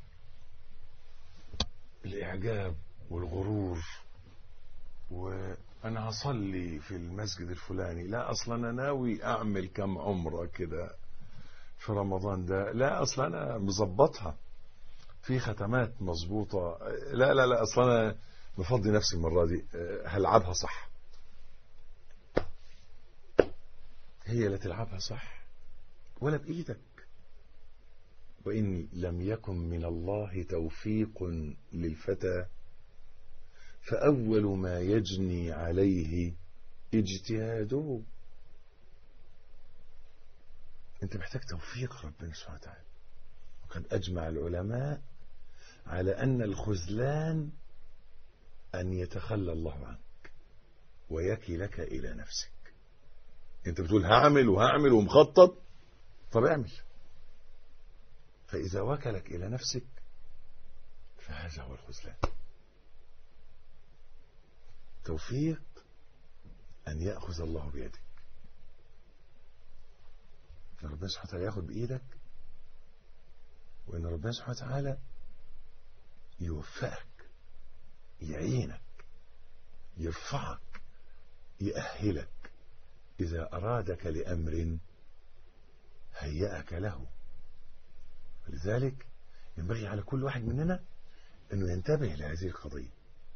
الإعجاب والغرور وأنا هصلي في المسجد الفلاني، لا أصلا أنا ناوي أعمل كم عمرة كده في رمضان ده، لا أصلا أنا مظبطها في ختمات مظبوطة، لا لا لا أصلا أنا بفضي نفسي المرة دي هلعبها صح. هي لا تلعبها صح ولا بإيدك. وإن لم يكن من الله توفيق للفتى فأول ما يجني عليه اجتهاده. انت محتاج توفيق ربنا سبحانه وتعالى. وقد أجمع العلماء على أن الخذلان أن يتخلى الله عنك ويكلك إلى نفسك. انت بتقول هعمل وهعمل ومخطط، طب اعمل، فإذا وكلك إلى نفسك فهذا هو الخذلان. توفيق أن يأخذ الله بيدك، أن ربنا سبحانه وتعالى يأخذ بإيدك، وأن ربنا سبحانه وتعالى يوفقك، يعينك، يرفعك، يأهلك إذا أرادك لأمر هيأك له. لذلك ينبغي على كل واحد مننا أنه ينتبه لهذه القضية،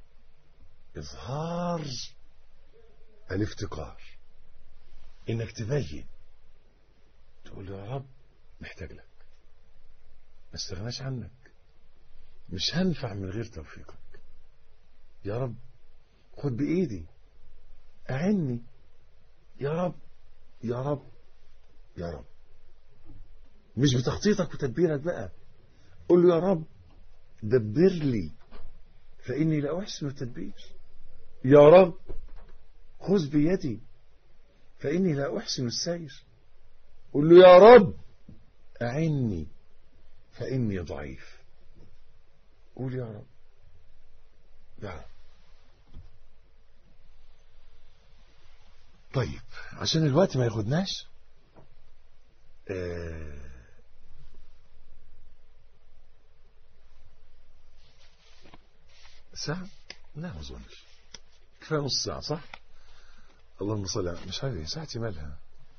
إظهار الافتقار، إنك تبين تقول يا رب محتاج لك، ما استغناش عنك، مش هنفع من غير توفيقك، يا رب خد بإيدي أعني، يا رب يا رب يا رب. مش بتخطيطك وتدبيرك بقى، قول له يا رب دبر لي فإني لا أحسن التدبير، يا رب خذ بيدي فإني لا أحسن السير، قل له يا رب أعني فإني ضعيف، قول يا رب يا رب. طيب عشان الوقت ما ياخدناش، آه ساعة؟ لا ما اظنش، كفاية نص ساعة صح؟ اللهم صل على، مش عارف ساعتي مالها.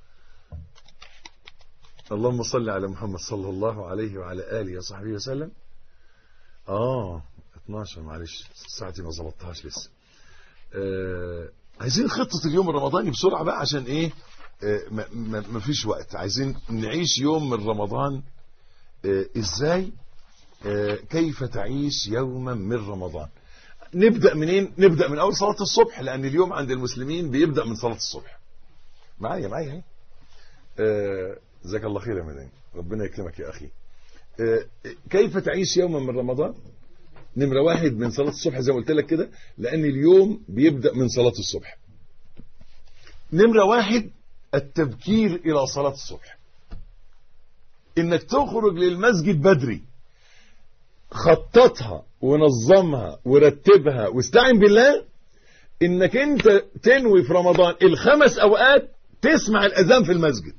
اللهم صل على محمد صلى الله عليه وعلى آله وصحبه وسلم. اه اتناشر، معلش ساعتي ما ظبطتهاش لسه. آه عايزين خطة اليوم الرمضاني بسرعة بقى، عشان ايه؟ آه ما, ما, ما فيش وقت. عايزين نعيش يوم من رمضان آه ازاي؟ آه كيف تعيش يوما من رمضان؟ نبدأ منين؟ نبدأ من أول صلاة الصبح، لأن اليوم عند المسلمين بيبدأ من صلاة الصبح. معايا معايا اهي. جزاك الله خير يا مدني، ربنا يكرمك يا أخي. آه كيف تعيش يوما من رمضان؟ نمرة واحد من صلاة الصبح زي ما قلت لك كده، لأن اليوم بيبدأ من صلاة الصبح. نمرة واحد التبكير إلى صلاة الصبح، إنك تخرج للمسجد بدري، خططها ونظمها ورتبها واستعن بالله انك انت تنوي في رمضان الخمس اوقات تسمع الاذان في المسجد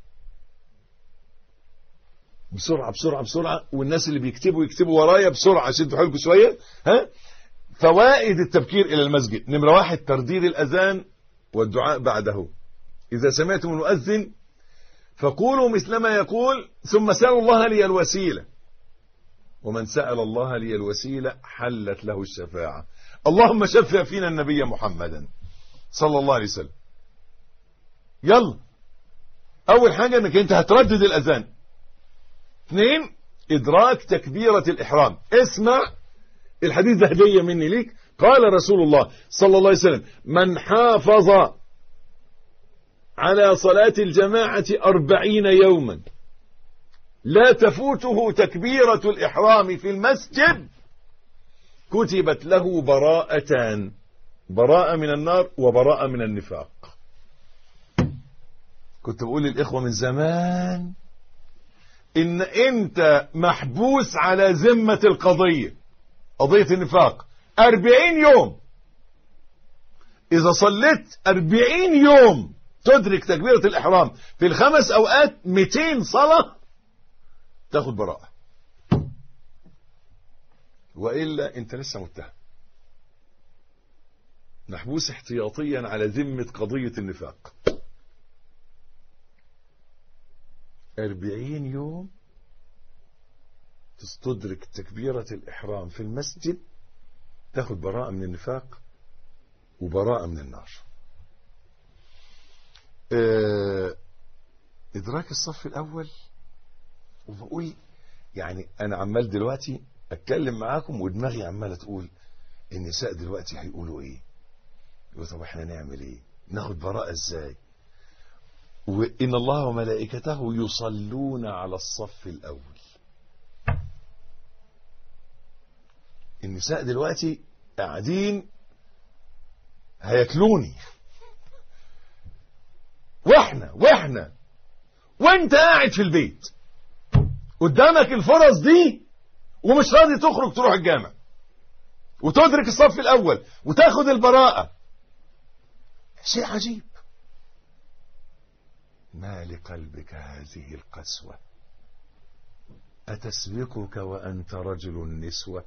بسرعة بسرعة بسرعة، والناس اللي بيكتبوا يكتبوا ورايا بسرعة، شدوا حيلكم شوية. ها فوائد التبكير الى المسجد: نمرة واحد ترديد الاذان والدعاء بعده. اذا سمعتم المؤذن فقولوا مثل ما يقول ثم سألوا الله لي الوسيلة، ومن سأل الله لي الوسيلة حلت له الشفاعة. اللهم شفع فينا النبي محمدا صلى الله عليه وسلم. يلا اول حاجة انك انت هتردد الاذان. اثنين ادراك تكبيرة الاحرام. اسمع الحديث ده هدية مني ليك. قال رسول الله صلى الله عليه وسلم: من حافظ على صلاة الجماعة أربعين يوما لا تفوته تكبيرة الإحرام في المسجد كتبت له براءتان: براءة من النار وبراءة من النفاق. كنت بقول للإخوة من زمان إن أنت محبوس على ذمة القضية، قضية النفاق. أربعين يوم، إذا صليت أربعين يوم تدرك تكبيرة الإحرام في الخمس أوقات مئتين صلاة تاخد براءة، وإلا أنت لسه متهم، محبوس احتياطيا على ذمة قضية النفاق. أربعين يوم تستدرك تكبيرة الإحرام في المسجد تاخد براءة من النفاق وبراءة من النار. اه إدراك الصف الأول. وبقول يعني أنا عمال دلوقتي أتكلم معاكم ودماغي عمالة تقول النساء دلوقتي هيقولوا إيه، يقولوا طب إحنا نعمل إيه، ناخد براءة إزاي. وإن الله وملائكته يصلون على الصف الأول. النساء دلوقتي قاعدين هياكلوني، واحنا واحنا وانت قاعد في البيت قدامك الفرص دي ومش راضي تخرج تروح الجامع وتدرك الصف الأول وتاخد البراءة. شيء عجيب. ما لقلبك هذه القسوة؟ أتسبقك وأنت رجل النسوة؟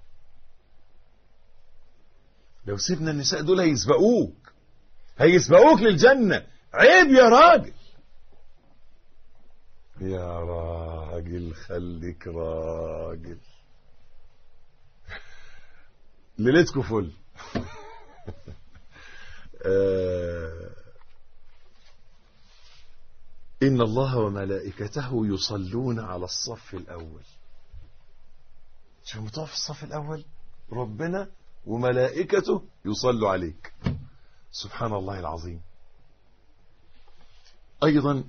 لو سيبنا النساء دول هيسبقوك، هيسبقوك للجنة. عيب يا راجل، يا راجل خليك راجل. ليلتكم فل. آه إن الله وملائكته يصلون على الصف الأول. شوف مطوف في الصف الأول، ربنا وملائكته يصلوا عليك. سبحان الله العظيم. أيضا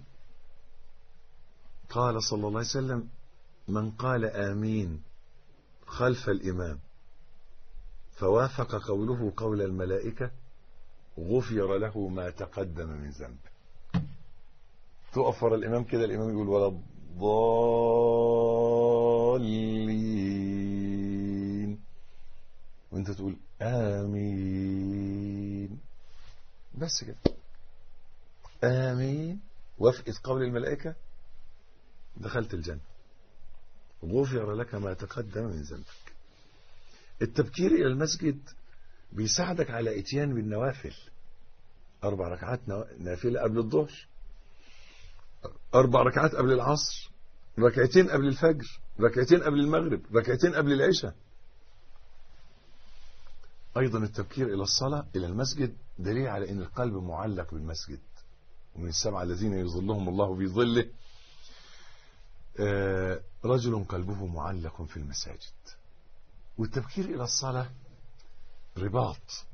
قال صلى الله عليه وسلم: من قال آمين خلف الإمام فوافق قوله قول الملائكة غفر له ما تقدم من ذنبه. تقف ورا الإمام كده، الإمام يقول ولا الضالين، وانت تقول آمين، بس كده آمين، وافقت قول الملائكة، دخلت الجنة، غفر لك ما تقدم من ذنبك. التبكير إلى المسجد بيساعدك على اتيان بالنوافل. أربع ركعات نافلة قبل الظهر، أربع ركعات قبل العصر، ركعتين قبل الفجر، ركعتين قبل المغرب، ركعتين قبل العشاء. أيضا التبكير إلى الصلاة إلى المسجد دليل على أن القلب معلق بالمسجد. ومن السبعة الذين يظلهم الله في ظله رجل قلبه معلق في المساجد. والتبكير إلى الصلاة رباط،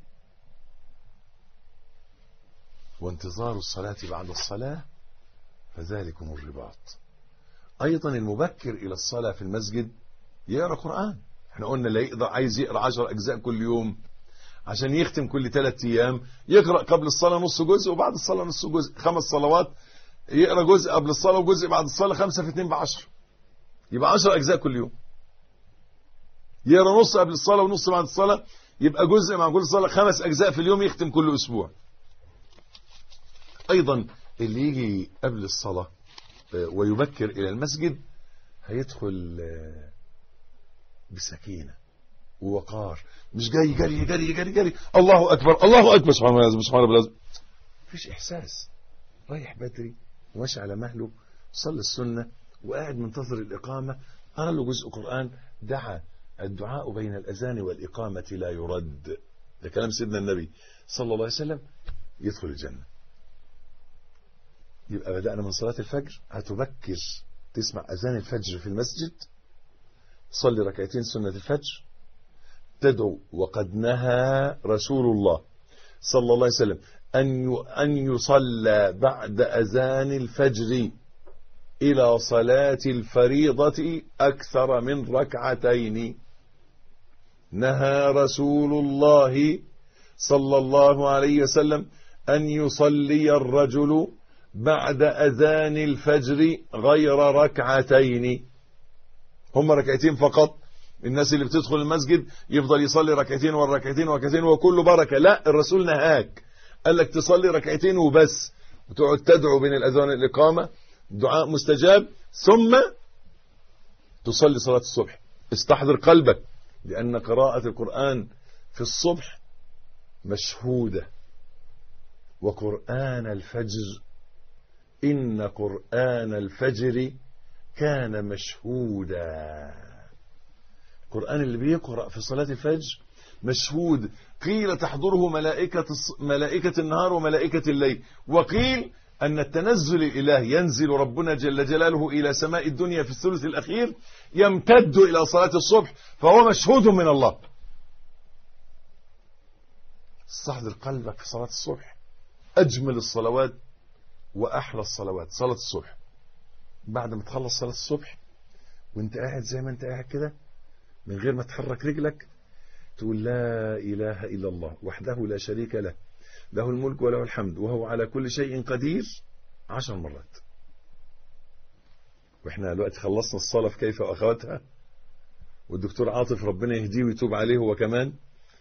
وانتظار الصلاة بعد الصلاة فذلكم الرباط. أيضا المبكر إلى الصلاة في المسجد يقرأ قرآن. احنا قلنا اللي يقدر عايز يقرأ عشر أجزاء كل يوم عشان يختم كل ثلاثة أيام، يقرأ قبل الصلاة نص جزء وبعد الصلاة نص جزء. خمس صلوات يقرأ جزء قبل الصلاة وجزء بعد الصلاة، خمسة في اتنين بعشر، يبقى عشر أجزاء كل يوم. يقرأ نص قبل الصلاة ونص بعد الصلاة، يبقى جزء مع كل صلاة، خمس أجزاء في اليوم، يختم كل أسبوع. أيضا اللي يجي قبل الصلاة ويبكر إلى المسجد هيدخل بسكينة ووقار، مش جاي جري جري جري جري الله أكبر الله أكبر سبحان الله لازم سبحان الله لازم، مفيش إحساس. رايح بدري وماشي على مهله، صلي السنة وقاعد منتظر الإقامة، قرأ له جزء قرآن، دعا. الدعاء بين الأذان والإقامة لا يرد، ده كلام سيدنا النبي صلى الله عليه وسلم، يدخل الجنة. يبقى بدأنا من صلاة الفجر، هتبكر تسمع أذان الفجر في المسجد، صلي ركعتين سنة الفجر، تدعو. وقد نهى رسول الله صلى الله عليه وسلم أن أن يصلى بعد أذان الفجر إلى صلاة الفريضة أكثر من ركعتين. نهى رسول الله صلى الله عليه وسلم أن يصلي الرجل بعد أذان الفجر غير ركعتين، هم ركعتين فقط. الناس اللي بتدخل المسجد يفضل يصلي ركعتين والركعتين وركعتين وكله بركة، لا، الرسول نهاك، قال لك تصلي ركعتين وبس، وتقعد تدعو بين الأذان والإقامة، دعاء مستجاب، ثم تصلي صلاة الصبح. استحضر قلبك، لأن قراءة القرآن في الصبح مشهودة. وقرآن الفجر إن قرآن الفجر كان مشهودا. القرآن اللي بيقرأ في صلاة الفجر مشهود. قيل تحضره ملائكة ملائكة النهار وملائكة الليل، وقيل أن التنزل الإلهي ينزل ربنا جل جلاله إلى سماء الدنيا في الثلث الأخير، يمتد إلى صلاة الصبح، فهو مشهود من الله. استحضر قلبك في صلاة الصبح، أجمل الصلوات وأحلى الصلوات صلاة الصبح. بعد ما تخلص صلاة الصبح وانت قاعد زي ما انت قاعد كده من غير ما تحرك رجلك، تقول لا إله إلا الله وحده لا شريك له، له الملك وله الحمد وهو على كل شيء قدير، عشر مرات. واحنا دلوقتي خلصنا الصلاة في كيف وأخواتها، والدكتور عاطف ربنا يهديه ويتوب عليه هو كمان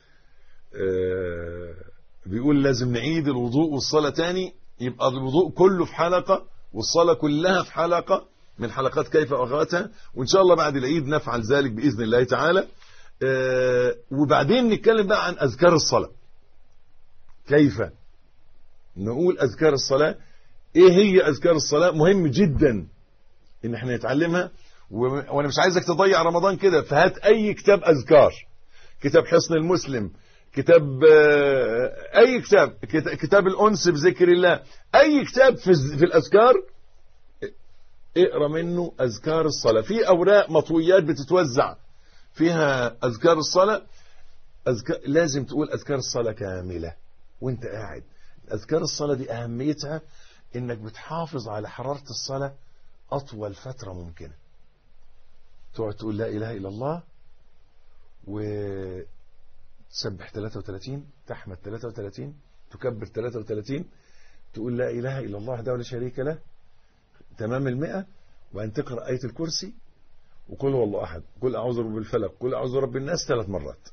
آه بيقول لازم نعيد الوضوء والصلاة تاني، يبقى الوضوء كله في حلقة والصلاة كلها في حلقة من حلقات كيف وأخواتها، وإن شاء الله بعد العيد نفعل ذلك بإذن الله تعالى. آه وبعدين نتكلم بقى عن أذكار الصلاة، كيف نقول أذكار الصلاة، إيه هي أذكار الصلاة، مهم جدا ان احنا نتعلمها. وانا مش عايزك تضيع رمضان كده، فهات اي كتاب اذكار، كتاب حصن المسلم، كتاب اي كتاب، كتاب الانس بذكر الله، اي كتاب في في الاذكار اقرا منه اذكار الصلاه. في اوراق مطويات بتتوزع فيها اذكار الصلاه. أذكار لازم تقول اذكار الصلاه كامله وانت قاعد. اذكار الصلاه دي اهميتها انك بتحافظ على حراره الصلاه اطول فتره ممكنه. تقعد تقول لا اله الا الله وتسبح ثلاثة وثلاثين، تحمد ثلاثة وثلاثين، تكبر ثلاثة وثلاثين، تقول لا اله الا الله وحده لا شريك له تمام المئة، وأن تقرأ آية الكرسي وقل هو الله أحد، قل أعوذ برب الفلق، قل أعوذ برب الناس ثلاث مرات،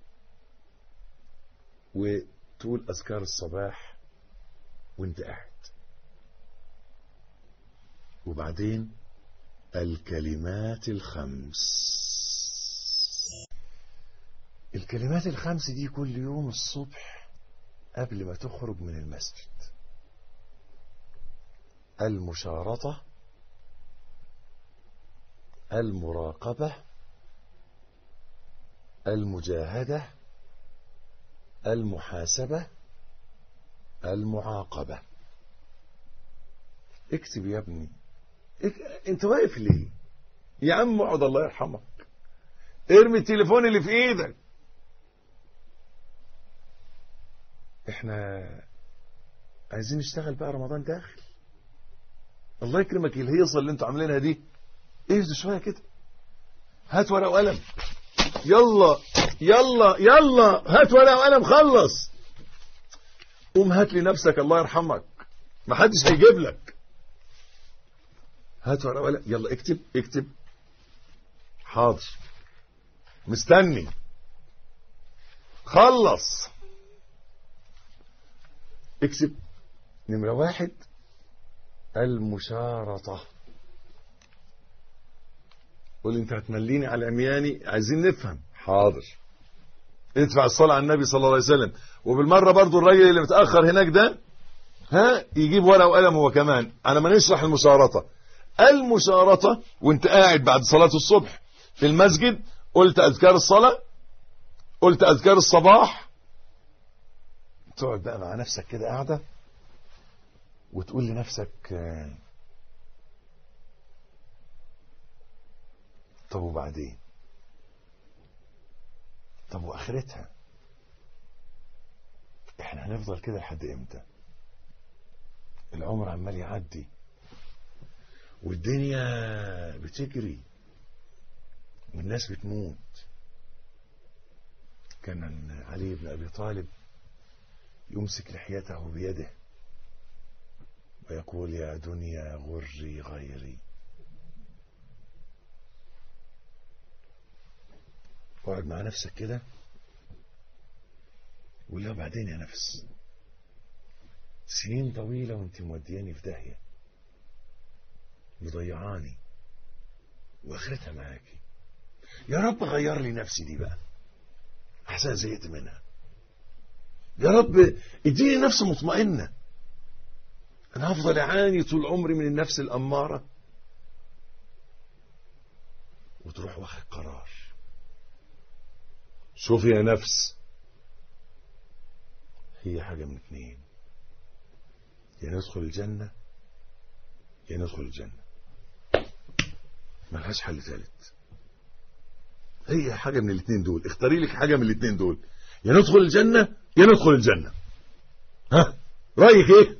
وتقول أذكار الصباح وانت قاعد. وبعدين الكلمات الخمس. الكلمات الخمس دي كل يوم الصبح قبل ما تخرج من المسجد. المشارطة، المراقبة، المجاهدة، المحاسبة، المعاقبة. اكتب يا ابني. اك... انت واقف ليه يا عم؟ اقعد الله يرحمك. ارمي التليفون اللي في ايدك. احنا عايزين نشتغل بقى، رمضان داخل. الله يكرمك، الهيصة اللي انتوا عاملينها دي اهدوا شوية كده. هات ورقة وقلم، يلا يلا يلا، هات ورقة وقلم، خلص. قوم هات لي نفسك الله يرحمك، ما حدش هيجيب لك. هات ورقة وقلم، يلا اكتب اكتب. حاضر مستني. خلص اكتب. نمرة واحد المشارطة. قول انت هتمليني على عمياني، عايزين نفهم. حاضر. ادفع الصلاة على النبي صلى الله عليه وسلم. وبالمرة برضو الراجل اللي متأخر هناك ده ها يجيب ورقة وقلم هو كمان على ما نشرح المشارطة. المشارطة وانت قاعد بعد صلاة الصبح في المسجد، قلت أذكار الصلاة، قلت أذكار الصباح، تقعد بقى مع نفسك كده قاعدة وتقول لنفسك طب وبعدين؟ طب واخرتها؟ احنا هنفضل كده لحد امتى؟ العمر عمال يعدي والدنيا بتجري والناس بتموت. كان علي بن ابي طالب يمسك لحيته بيده ويقول يا دنيا غري غيري. اقعد مع نفسك كده وقول له بعدين يا نفس، سنين طويلة وانت مودياني في داهية، مضيعاني، واخرتها معاكي. يا رب غير لي نفسي دي بقى، احسن زهقت منها. يا رب اديني نفس مطمئنة. انا هفضل اعاني طول عمري من النفس الامارة. وتروح واخد قرار. شوف يا نفس، هي حاجة من اتنين، يا ندخل الجنة يا ندخل الجنة، ملهاش حل ثالث. هي حاجة من الاتنين دول، اختاري لك حاجة من الاتنين دول، يا ندخل الجنة يا ندخل الجنة. ها رأيك ايه؟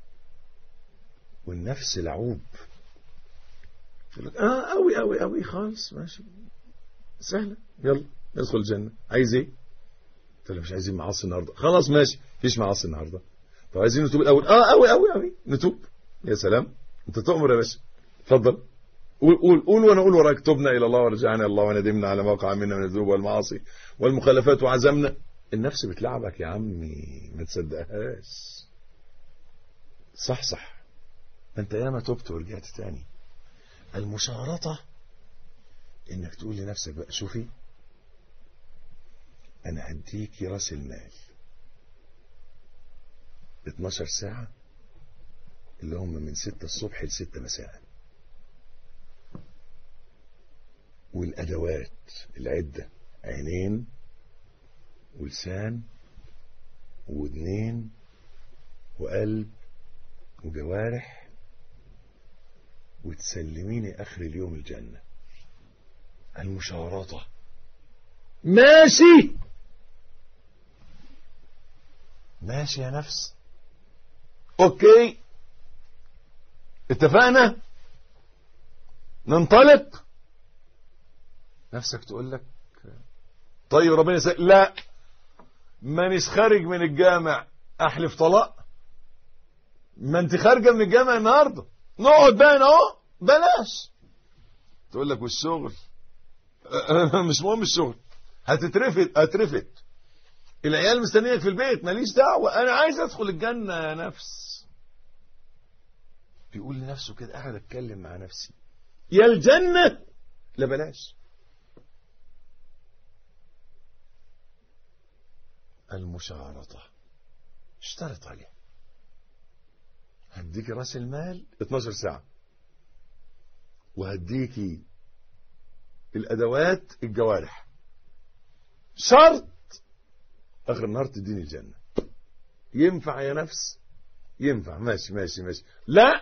والنفس لعوب تقول لك اه قوي قوي قوي، خالص ماشي سهلة، يلا ندخل الجنة. عايز ايه؟ قلت له مش عايزين معاصي النهارده. خلاص ماشي، مفيش معاصي النهارده. طب عايزين نتوب الاول. اه قوي قوي قوي نتوب. يا سلام، انت تؤمر يا باشا، اتفضل قول قول قول وانا اقول وراك. تبنا الى الله ورجعنا الله وندمنا على ما وقع منا من الذنوب والمعاصي والمخالفات وعزمنا. النفس بتلعبك يا عمي، ما تصدقهاش. صح صح، انت ياما تبت ورجعت تاني. المشارطة انك تقول لنفسك بقى شوفي، انا هديكي راس المال اتناشر ساعة اللي هم من ستة الصبح لستة مساء. والأدوات العدة، عينين ولسان ودنين وقلب وجوارح، وتسلميني آخر اليوم الجنة. المشارطة. ماشي ماشي يا نفس، اوكي اتفقنا ننطلق. نفسك تقول لك طيب ربنا يسأل. لا، مانيش خارج من الجامع احلف طلاق. ما انت خارجه من الجامع النهارده، نقعد بقى اهو بلاش. تقول لك والشغل مش مهم الشغل، هتترفد هترفد. العيال مستنيك في البيت، ماليش دعوه، انا عايز ادخل الجنه يا نفس. بيقول لنفسه كده، قاعد اتكلم مع نفسي، يا الجنه لا بلاش. المشارطه اشترط عليه. هديكي راس المال اتناشر ساعه، وهديكي الادوات الجوارح، شرط اخر النهار تديني الجنه. ينفع يا نفس؟ ينفع. ماشي ماشي ماشي. لا،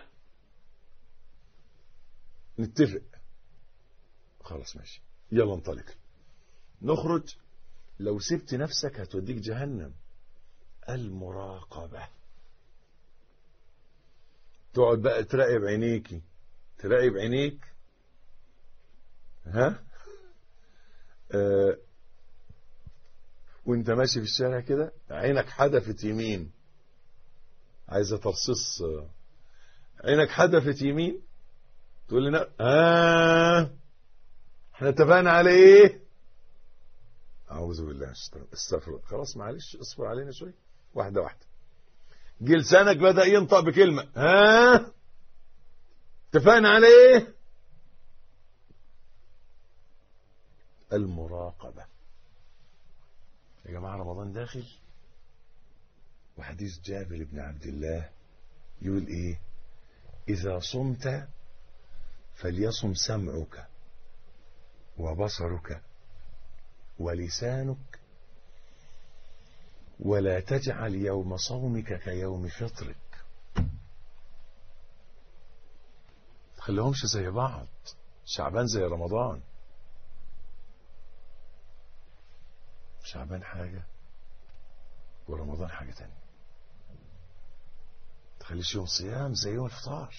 نتفق. خلاص ماشي، يلا انطلق نخرج. لو سبت نفسك هتوديك جهنم. المراقبة. تقعد بقى تراقب عينيكي، تراقب عينيك. ها آه. وانت ماشي في الشارع كده، عينك حدفت يمين، عايزة ترصص، عينك حدفت يمين، تقول لنا ها احنا اتفقنا على ايه؟ اعوذ بالله، استغفر. خلاص معلش، اصبر علينا شوي، واحده واحده. جه لسانك بدأ ينطق بكلمه، ها اتفقنا على ايه؟ المراقبه. يا جماعه رمضان داخل، وحديث جابر بن عبد الله يقول ايه؟ اذا صمت فليصم سمعك وبصرك ولسانك، ولا تجعل يوم صومك كيوم فطرك. خليهمش زي بعض، شعبان زي رمضان. شعبان حاجة ورمضان حاجة تانية. تخليش يوم صيام زي يوم الفطار.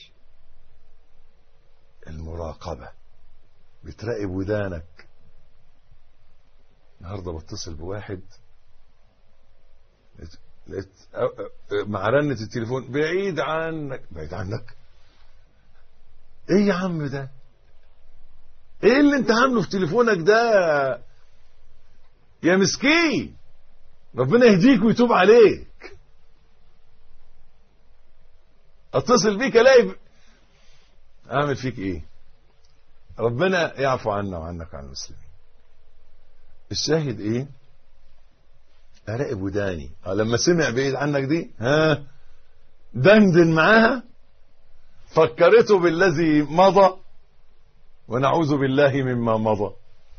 المراقبة، بتراقب ودانك. النهارده بتصل بواحد، لقيت مع رنة التليفون، بعيد عنك. بعيد عنك ايه يا عم ده؟ ايه اللي انت عامله في تليفونك ده يا مسكين؟ ربنا يهديك ويتوب عليك. اتصل بيك الاقي، اعمل فيك ايه؟ ربنا يعفو عنا وعنك وعن المسلمين. الشاهد ايه؟ اراقب وداني. لما سمع بعيد عنك دي، ها دندن معاها، فكرته بالذي مضى ونعوذ بالله مما مضى.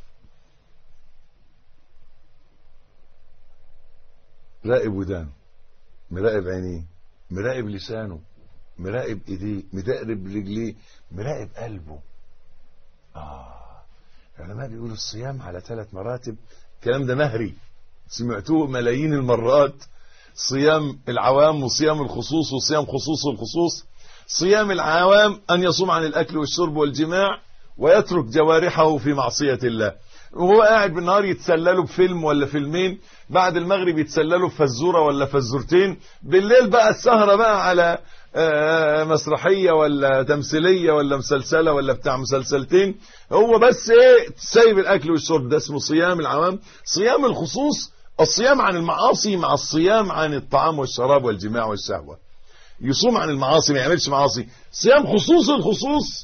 راقب ودانه، مراقب عينيه، مراقب لسانه، مراقب ايديه، مراقب رجليه، مراقب قلبه. اه العلماء بيقولوا الصيام على ثلاث مراتب. الكلام ده مهري، سمعتوه ملايين المرات. صيام العوام وصيام الخصوص وصيام خصوص الخصوص. صيام العوام أن يصوم عن الأكل والشرب والجماع ويترك جوارحه في معصية الله، وهو قاعد بالنهار يتسلله بفيلم ولا فيلمين، بعد المغرب يتسلله بفزورة ولا فزورتين، بالليل بقى السهرة بقى على مسرحية ولا تمثيلية ولا مسلسلة ولا بتاع مسلسلتين. هو بس ايه؟ سايب الأكل والشرب. ده اسمه صيام العوام. صيام الخصوص الصيام عن المعاصي مع الصيام عن الطعام والشراب والجماع والشهوة. يصوم عن المعاصي، ما يعملش معاصي. صيام خصوص الخصوص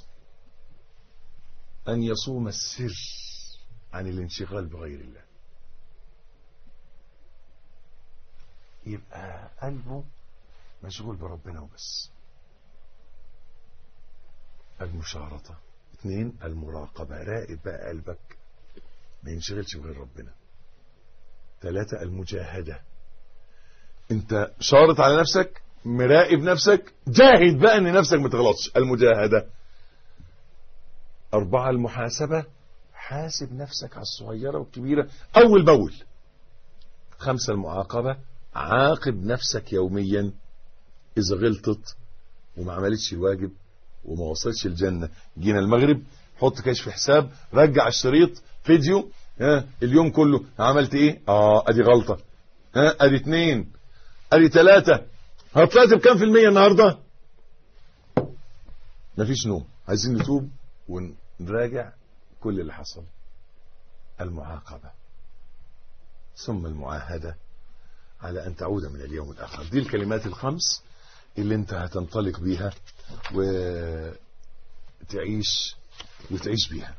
أن يصوم السر عن الانشغال بغير الله. يبقى قلبه مشغول بربنا وبس. المشارطة اثنين المراقبة، راقب بقى قلبك ما ينشغلش بغير ربنا. ثلاثة المجاهدة، انت شارط على نفسك، مراقب نفسك، جاهد بقى ان نفسك ما تغلطش، المجاهدة. أربعة المحاسبة، حاسب نفسك على الصغيرة والكبيرة أول بأول. خمسة المعاقبة، عاقب نفسك يوميا إذا غلطت وما عملتش الواجب وما وصلتش الجنة. جينا المغرب، حط كشف حساب، رجع الشريط فيديو، ها اليوم كله عملت ايه؟ اه ادي غلطة، ها ادي اتنين، ادي تلاتة، هطلعت بكام في المية النهاردة؟ مفيش نوم، عايزين نتوب ونراجع كل اللي حصل. المعاقبة ثم المعاهدة على أن تعود من اليوم الآخر. دي الكلمات الخمس اللي انت هتنطلق بيها وتعيش وتعيش بيها.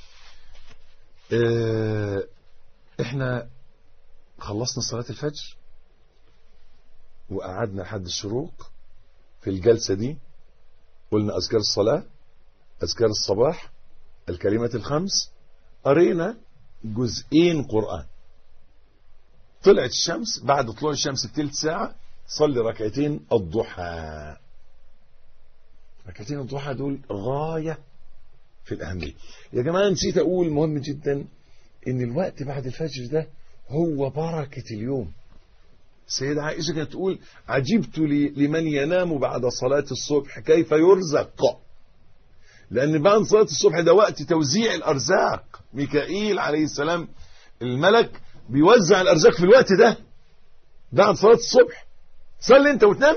اه احنا خلصنا صلاة الفجر وقعدنا لحد الشروق. في الجلسة دي قلنا أذكار الصلاة، أذكار الصباح، الكلمات الخمس، قرينا جزئين قرآن. طلعت الشمس، بعد طلوع الشمس بثلث ساعة صلي ركعتين الضحى. ركعتين الضحى دول غاية في الأهمية. يا جماعة نسيت أقول مهم جدا إن الوقت بعد الفجر ده هو بركة اليوم. السيدة عائشة كانت تقول عجبت لمن ينام بعد صلاة الصبح كيف يرزق، لأن بعد صلاة الصبح ده وقت توزيع الأرزاق. ميكائيل عليه السلام الملك بيوزع الأرزاق في الوقت ده بعد صلاة الصبح. صلي انت وتنام،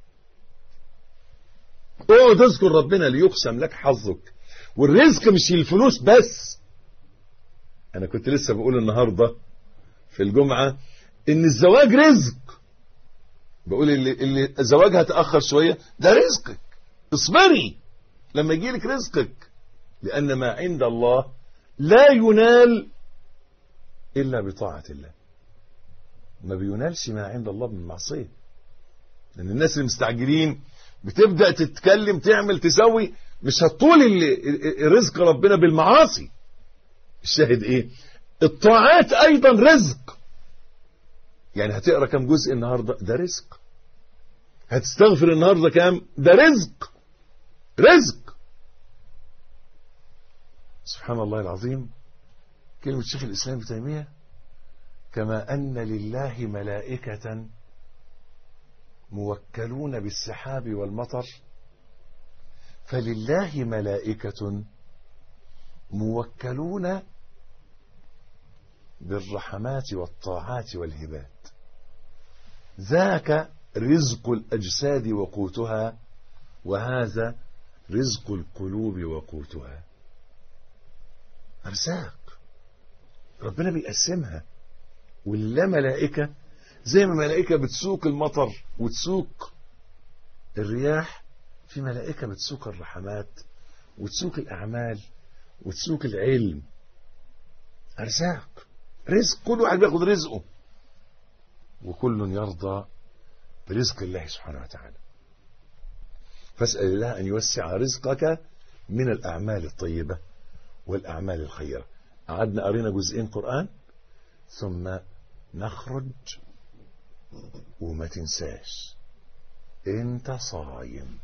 اقعد اذكر ربنا ليقسم لك حظك. والرزق مش الفلوس بس. انا كنت لسه بقول النهاردة في الجمعة ان الزواج رزق. بقول اللي, اللي زواجها تأخر شوية ده رزقك، اصبري لما يجيلك رزقك، لأن ما عند الله لا ينال إلا بطاعة الله. ما بينالش ما عند الله بالمعصية. لأن الناس اللي مستعجلين بتبدأ تتكلم تعمل تسوي، مش هتطول رزق ربنا بالمعاصي. الشاهد ايه؟ الطاعات ايضا رزق. يعني هتقرأ كم جزء النهاردة؟ ده رزق. هتستغفر النهاردة كام؟ ده رزق. رزق. سبحان الله العظيم. كلمة شيخ الإسلام ابن تيمية كما أن لله ملائكة موكلون بالسحاب والمطر، فلله ملائكة موكلون بالرحمات والطاعات والهبات. ذاك رزق الأجساد وقوتها، وهذا رزق القلوب وقوتها. أرزاق ربنا بيقسمها، ولله ملائكة زي ما ملائكة بتسوق المطر وتسوق الرياح، في ملائكة بتسوق الرحمات وتسوق الأعمال وتسوق العلم. أرزاق رزق، كل واحد بياخد رزقه، وكل يرضى برزق الله سبحانه وتعالى. فاسأل الله أن يوسع رزقك من الأعمال الطيبة والأعمال الخيرة. قعدنا قرينا جزئين قرآن، ثم نخرج وما تنساش انت صايم.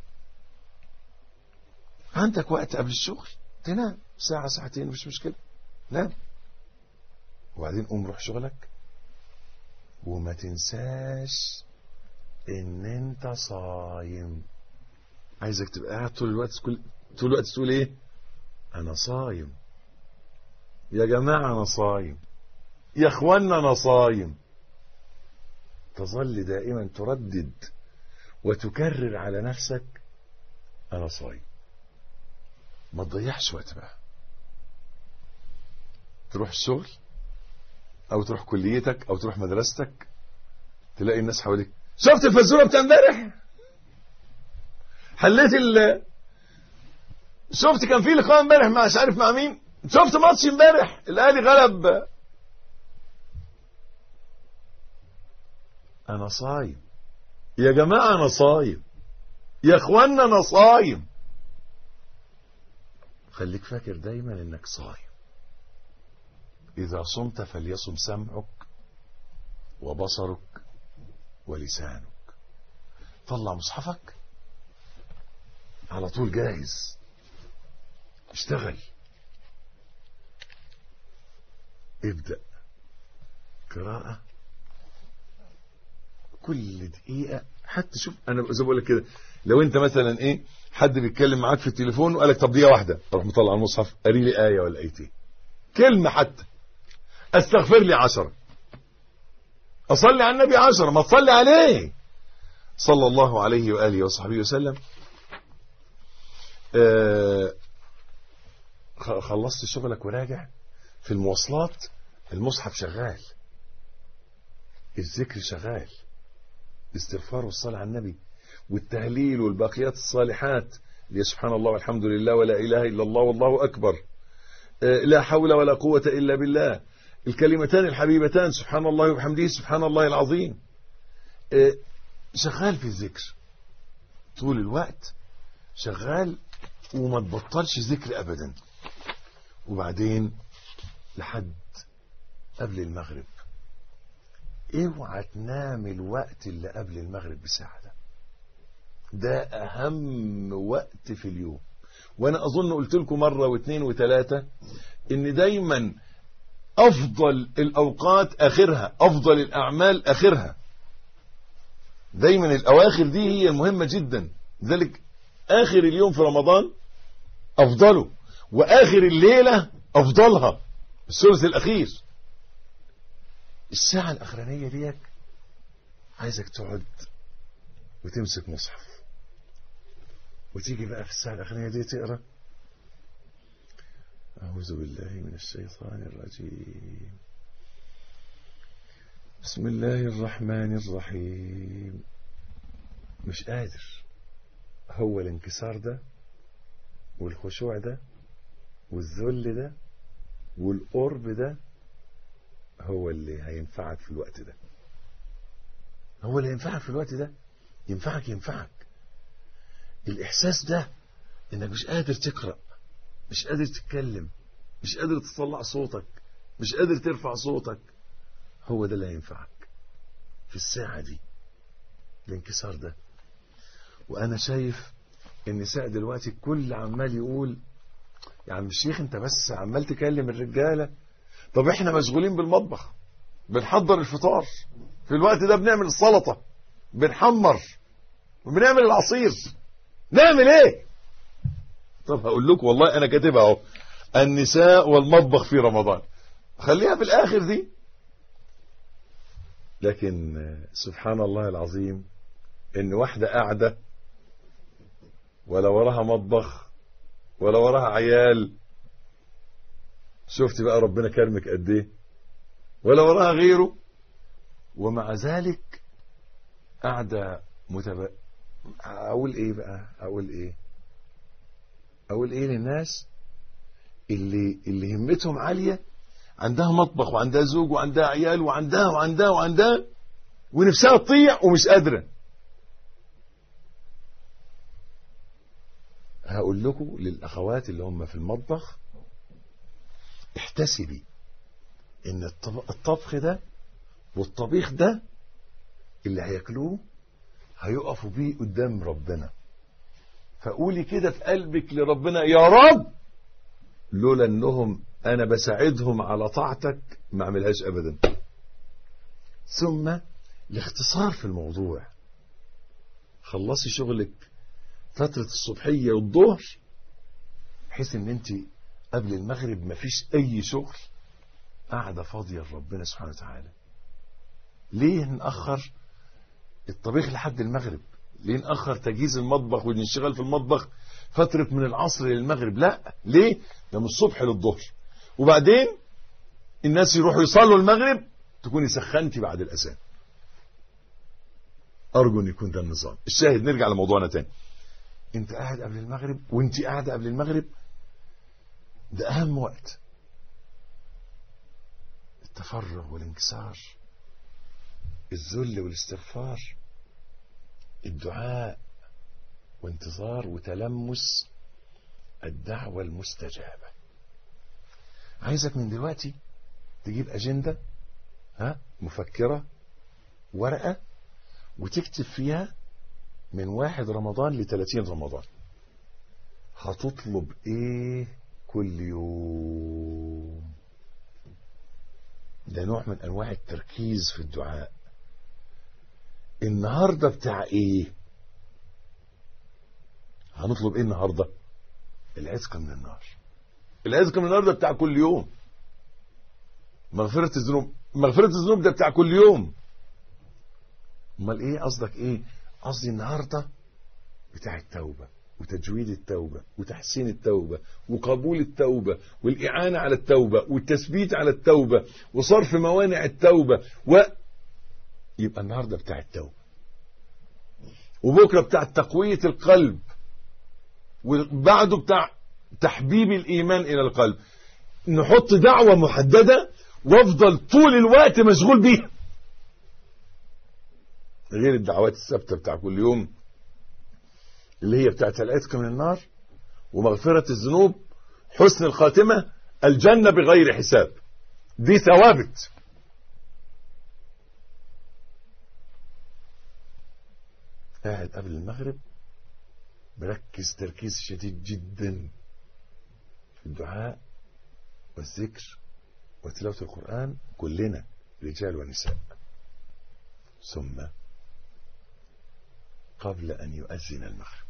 عندك وقت قبل الشغل تنام ساعة ساعتين مش مشكلة، نام وبعدين قوم روح شغلك، وما تنساش ان انت صايم. عايزك تبقى قاعد طول الوقت طول الوقت تقول ايه؟ انا صايم يا جماعة، انا صايم يا اخوانا، انا صايم. تظل دائما تردد وتكرر على نفسك انا صايم. ما تضيعش وقت بقى. تروح الشغل او تروح كليتك او تروح مدرستك، تلاقي الناس حواليك، شفت الفزوره بتاع امبارح؟ حليت ال شفت كان في لقاء امبارح مع مش عارف مع مين؟ شفت ماتش امبارح الاهلي غلب؟ انا صايم يا جماعه، انا صايم يا اخوانا، انا صايم. خليك فاكر دايما انك صايم. اذا صمت فليصم سمعك وبصرك ولسانك. طلع مصحفك على طول جاهز، اشتغل، ابدأ قراءة كل دقيقة. حتى شوف انا زي بقول لك كده، لو انت مثلا ايه حد بيتكلم معاك في التليفون وقال لك طب دقيقة واحدة، اروح مطلع المصحف قاري لي آية ولا آيتين، كلمة حتى، استغفر لي عشرة، اصلي على النبي عشرة، ما تصلي عليه صلى الله عليه وآله وصحبه وسلم. آه خلصت شغلك وراجع في المواصلات، المصحف شغال، الذكر شغال، الاستغفار والصلاة على النبي والتهليل والباقيات الصالحات، اللي سبحان الله والحمد لله ولا إله إلا الله والله أكبر، آه لا حول ولا قوة إلا بالله، الكلمتان الحبيبتان سبحان الله وبحمده سبحان الله العظيم. آه شغال في الذكر طول الوقت، شغال وما تبطلش ذكر أبدا. وبعدين لحد قبل المغرب اوعى تنام الوقت اللي قبل المغرب بساعة، ده ده أهم وقت في اليوم. وأنا أظن قلت لكم مرة واثنين وثلاثة إن دايما أفضل الأوقات آخرها، أفضل الأعمال آخرها، دايما الأواخر دي هي المهمة جدا. ذلك آخر اليوم في رمضان أفضله، وآخر الليلة أفضلها، الثلث الأخير. الساعة الأخرانية ديك عايزك تقعد وتمسك مصحف وتيجي بقى في الساعة الأخرانية دي تقرأ أعوذ بالله من الشيطان الرجيم بسم الله الرحمن الرحيم. مش قادر، هو الانكسار ده والخشوع ده والذل ده والقرب ده هو اللي هينفعك في الوقت ده، هو اللي ينفعك في الوقت ده، ينفعك ينفعك الإحساس ده إنك مش قادر تقرأ، مش قادر تتكلم، مش قادر تطلع صوتك، مش قادر ترفع صوتك، هو ده اللي هينفعك في الساعة دي، الانكسار ده. وأنا شايف النساء دلوقتي كل عمال يقول يا عم الشيخ انت بس عمال تكلم الرجالة، طب احنا مشغولين بالمطبخ بنحضر الفطار، في الوقت ده بنعمل السلطة، بنحمر، وبنعمل العصير، نعمل ايه؟ طب هقول لكم والله انا كاتبها اهو، النساء والمطبخ في رمضان، خليها في الاخر دي. لكن سبحان الله العظيم ان واحدة قاعدة ولا وراها مطبخ ولا وراها عيال، شفت بقى ربنا كرمك قد ايه، ولا وراها غيره، ومع ذلك قاعدة متب... اقول ايه بقى اقول ايه اقول ايه للناس اللي اللي همتهم عالية، عندها مطبخ وعندها زوج وعندها عيال وعندها وعندها وعندها ونفسها تطيع ومش قادرة. هقول لكم للأخوات اللي هم في المطبخ، احتسبي ان الطبخ ده والطبيخ ده اللي هياكلوه هيقفوا بيه قدام ربنا، فقولي كده في قلبك لربنا يا رب لولا انهم انا بساعدهم على طاعتك ما اعملهاش ابدا. ثم الاختصار في الموضوع، خلصي شغلك فترة الصبحية والظهر بحيث ان انت قبل المغرب مفيش اي شغل، قاعدة فاضية لربنا سبحانه وتعالى. ليه نأخر الطبيخ لحد المغرب؟ ليه نأخر تجهيز المطبخ والانشغال في المطبخ فترة من العصر للمغرب؟ لا، ليه؟ ده من الصبح للظهر، وبعدين الناس يروحوا يصلوا المغرب تكوني سخنتي بعد الأذان. أرجو أن يكون ده النظام. الشاهد نرجع لموضوعنا تاني. انت قاعد قبل المغرب وانت قاعدة قبل المغرب، ده أهم وقت، التفرغ والانكسار، الذل والاستغفار، الدعاء وانتظار وتلمس الدعوة المستجابة. عايزك من دلوقتي تجيب أجندة، ها، مفكرة، ورقة، وتكتب فيها من واحد رمضان لثلاثين رمضان هتطلب ايه كل يوم. ده نوع من انواع التركيز في الدعاء. النهاردة بتاع ايه؟ هنطلب ايه النهاردة؟ العتق من النار. العتق من النار ده بتاع كل يوم. مغفرة الذنوب، مغفرة الذنوب ده بتاع كل يوم. امال ايه قصدك؟ ايه قصدي؟ النهارده بتاع التوبة وتجويد التوبة وتحسين التوبة وقبول التوبة والإعانة على التوبة والتثبيت على التوبة وصرف موانع التوبة. و يبقى النهارده بتاع التوبة، وبكرة بتاع تقوية القلب، وبعده بتاع تحبيب الإيمان إلى القلب. نحط دعوة محددة وافضل طول الوقت مشغول بيها، غير الدعوات الثابتة بتاع كل يوم اللي هي بتاعت العتق من النار ومغفرة الذنوب، حسن الخاتمة، الجنة بغير حساب. دي ثوابت. قاعد قبل المغرب بركز تركيز شديد جدا في الدعاء والذكر وتلاوة القرآن، كلنا رجال ونساء. ثم قبل أن يؤذن المغرب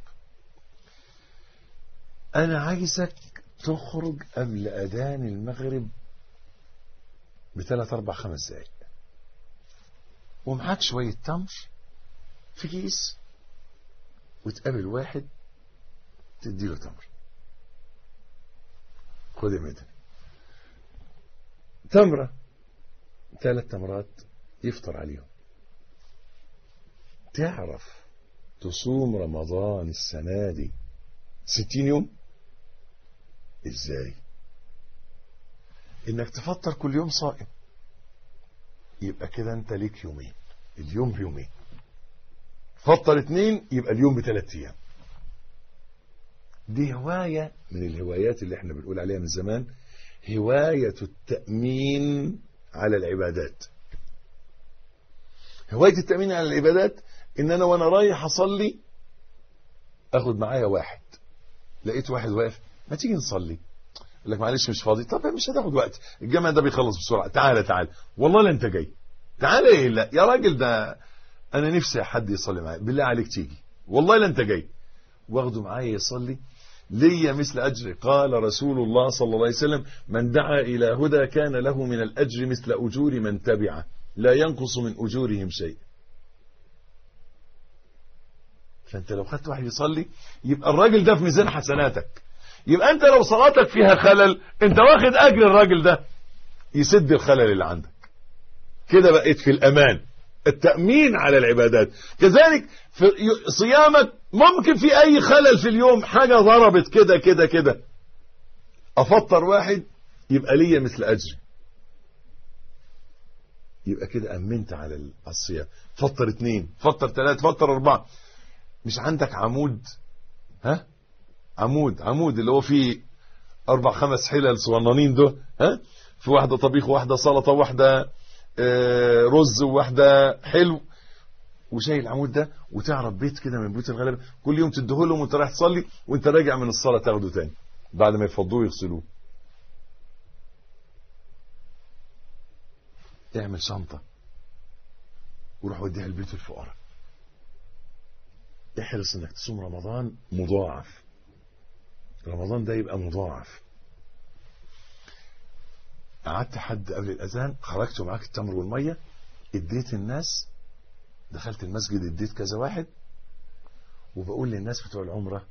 أنا عايزك تخرج قبل أذان المغرب بثلاث أربع خمس دقايق، ومعاك شوية تمر في كيس، وتقابل واحد تديله تمر. خد يا مدن تمرة، ثلاث تمرات يفطر عليهم. تعرف تصوم رمضان السنة دي ستين يوم؟ ازاي؟ انك تفطر كل يوم صائم، يبقى كده انت ليك يومين، اليوم بيومين. فطر اتنين يبقى اليوم بثلاث ايام. دي هواية من الهوايات اللي احنا بنقول عليها من زمان، هواية التأمين على العبادات. هواية التأمين على العبادات ان انا وانا رايح اصلي اخد معايا واحد. لقيت واحد واقف، ما تيجي نصلي؟ يقول لك معلش مش فاضي. طب مش هتاخد وقت، الجامع ده بيخلص بسرعة. تعالى تعالى، والله لا انت جاي. تعالى ايه؟ لا يا راجل، ده انا نفسي حد يصلي معايا، بالله عليك تيجي، والله لا انت جاي. واخده معايا يصلي لي مثل أجر. قال رسول الله صلى الله عليه وسلم: من دعا إلى هدى كان له من الأجر مثل أجور من تبعه لا ينقص من أجورهم شيء. فأنت لو خدت واحد يصلي يبقى الراجل ده في ميزان حسناتك. يبقى أنت لو صلاتك فيها خلل أنت واخد أجر الراجل ده يسد الخلل اللي عندك. كده بقيت في الأمان، التأمين على العبادات. كذلك في صيامك ممكن في أي خلل في اليوم، حاجة ضربت كده كده كده، أفطر واحد يبقى ليا مثل أجري، يبقى كده أمنت على الصيام. فطر اتنين، فطر ثلاثة، فطر أربعة. مش عندك عمود؟ ها عمود عمود اللي هو فيه أربع خمس حلل صغننين ده، ها في واحدة طبيخ وواحدة سلطة وواحدة آه رز وواحدة حلو، وشايل العمود ده وتعرف بيت كده من بيوت الغلبة كل يوم تديهولهم وانت رايح تصلي، وانت راجع من الصلاة تاخده تاني بعد ما يفضوه يغسلوه. اعمل شنطة وروح وديها لبيت الفقراء. احرص انك تصوم رمضان مضاعف، رمضان ده يبقى مضاعف. قعدت حد قبل الاذان، خرجت معاك التمر والميه، اديت الناس، دخلت المسجد اديت كذا واحد، وبقول للناس بتوع العمره،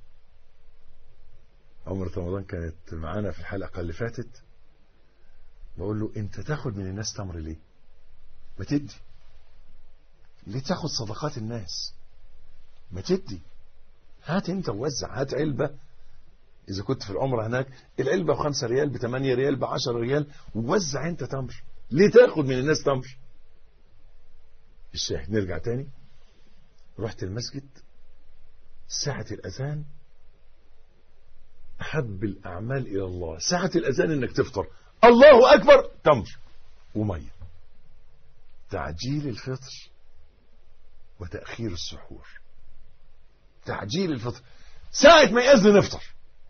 عمره رمضان كانت معانا في الحلقه اللي فاتت، بقول له انت تاخد من الناس تمر ليه؟ ما تدي. ليه تاخد صدقات الناس؟ ما تدي. هات انت ووزع، هات علبه. إذا كنت في العمرة هناك العلبة بخمسة ريال، بثمانية ريال، بعشر ريال، ووزع أنت تمر. ليه تاخد من الناس تمر؟ الشاهد، نرجع تاني. رحت المسجد ساعة الأذان، أحب الأعمال إلى الله ساعة الأذان إنك تفطر، الله أكبر، تمر ومية. تعجيل الفطر وتأخير السحور. تعجيل الفطر ساعة ما يأذن نفطر.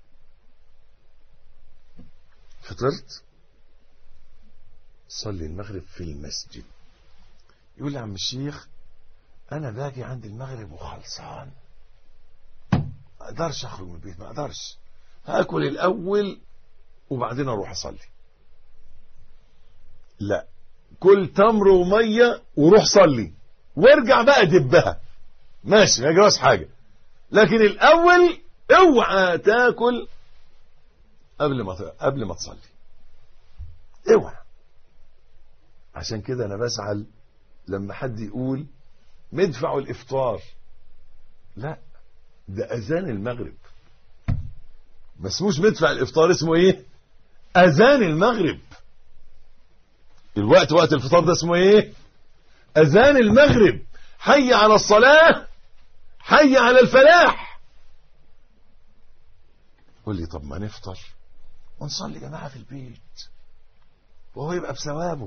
فطرت صلي المغرب في المسجد. يقول لي عم الشيخ أنا باجي عند المغرب وخلصان، ما أقدرش أخرج من البيت، ما أقدرش، هاكل الأول وبعدين أروح أصلي. لا، كل تمر ومية وروح صلي وارجع بقى دبها، ماشي ما يجراش حاجة، لكن الأول اوعى تاكل قبل ما قبل ما تصلي، اوعى. عشان كده أنا بزعل لما حد يقول مدفع الإفطار. لا، ده أذان المغرب، ما اسموش مدفع الإفطار، اسمه إيه؟ أذان المغرب. الوقت وقت الفطار ده اسمه إيه؟ أذان المغرب. حي على الصلاة، حي على الفلاح. قول لي طب ما نفطر ونصلي جماعة في البيت وهو يبقى بثوابه.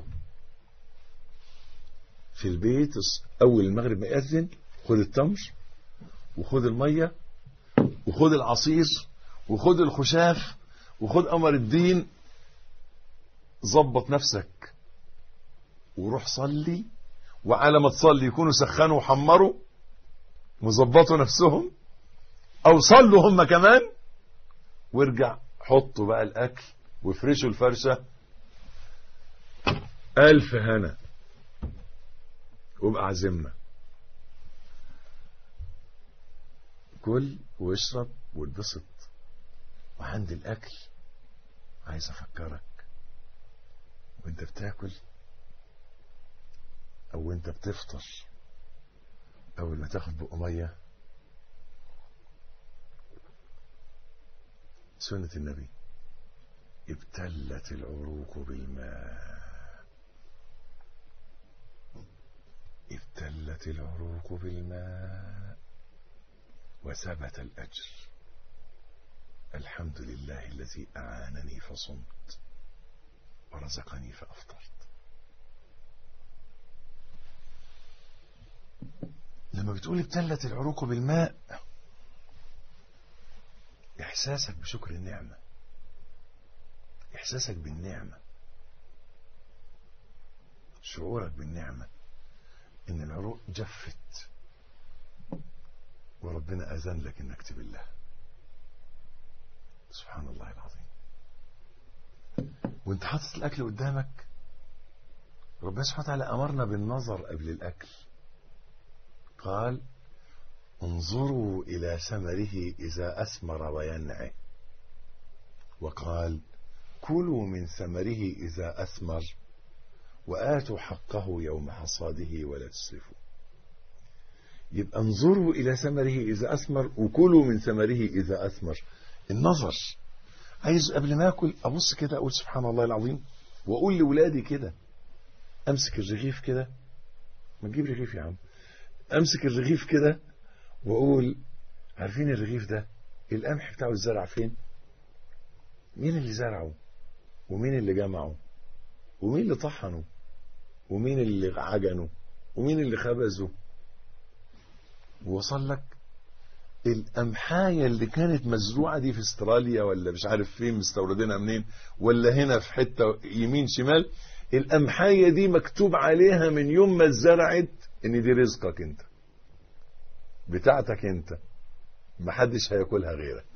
في البيت أول المغرب ما يأذن خد التمر وخد المية وخد العصير وخد الخشاف وخد قمر الدين، ظبط نفسك وروح صلي، وعلى ما تصلي يكونوا سخنوا وحمروا وظبطوا نفسهم، أو صلوا هم كمان، وارجع حطوا بقى الأكل وافرشوا الفرشة. ألف هنا وابقى عزمنا. كل واشرب واتبسط. وعند الأكل عايز أفكرك وانت بتاكل أو انت بتفطر، أول ما تاخد بق مية، سنة النبي ابتلت العروق بالماء، ابتلت العروق بالماء وثبت الأجر. الحمد لله الذي أعانني فصمت ورزقني فأفطرت. لما بتقول ابتلت العروق بالماء، إحساسك بشكر النعمة، إحساسك بالنعمة، شعورك بالنعمة، إن العروق جفت وربنا أذن لك إنك تبلها. سبحان الله العظيم. وانت حاطط الأكل قدامك، ربنا سبحانه وتعالى أمرنا بالنظر قبل الأكل، قال انظروا إلى ثمره إذا أثمر وينعي، وقال كلوا من ثمره إذا أثمر وآتوا حقه يوم حصاده ولا تسرفوا. يبقى انظروا إلى ثمره إذا أثمر وكلوا من ثمره إذا أثمر. النظر، عايز قبل ما أكل أبص كده أقول سبحان الله العظيم، وأقول لولادي كده، أمسك الرغيف كده، ما تجيب رغيف يا عم، أمسك الرغيف كده وأقول عارفين الرغيف ده القمح بتاعه الزرع فين؟ مين اللي زرعه؟ ومين اللي جمعه؟ ومين اللي طحنه؟ ومين اللي عجنه؟ ومين اللي خبزه؟ ووصل لك القمحاية اللي كانت مزروعة دي في استراليا ولا مش عارف فين مستوردينها منين، ولا هنا في حتة يمين شمال، القمحاية دي مكتوب عليها من يوم ما اتزرعت ان دي رزقك انت، بتاعتك انت، محدش هياكلها غيرك.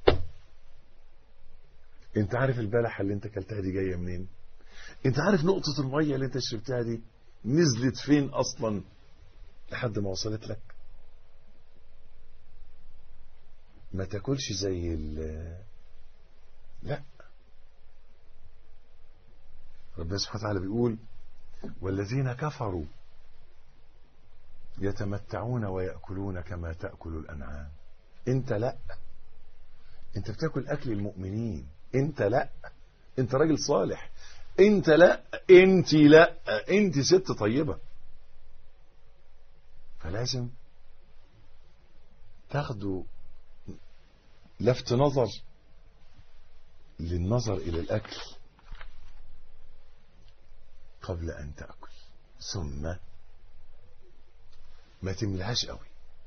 انت عارف البلحة اللي انت كلتها دي جاية منين؟ انت عارف نقطة المية اللي انت شربتها دي نزلت فين اصلا لحد ما وصلت لك؟ ما تاكلش زي ال لا. ربنا سبحانه وتعالى بيقول والذين كفروا يتمتعون ويأكلون كما تأكل الأنعام. انت لا، انت بتاكل أكل المؤمنين، انت لا، انت راجل صالح، انت لا، انت لا، انت ست طيبة. فلازم تاخدوا لفت نظر للنظر إلى الأكل قبل أن تأكل، ثم ما تملهاش قوي.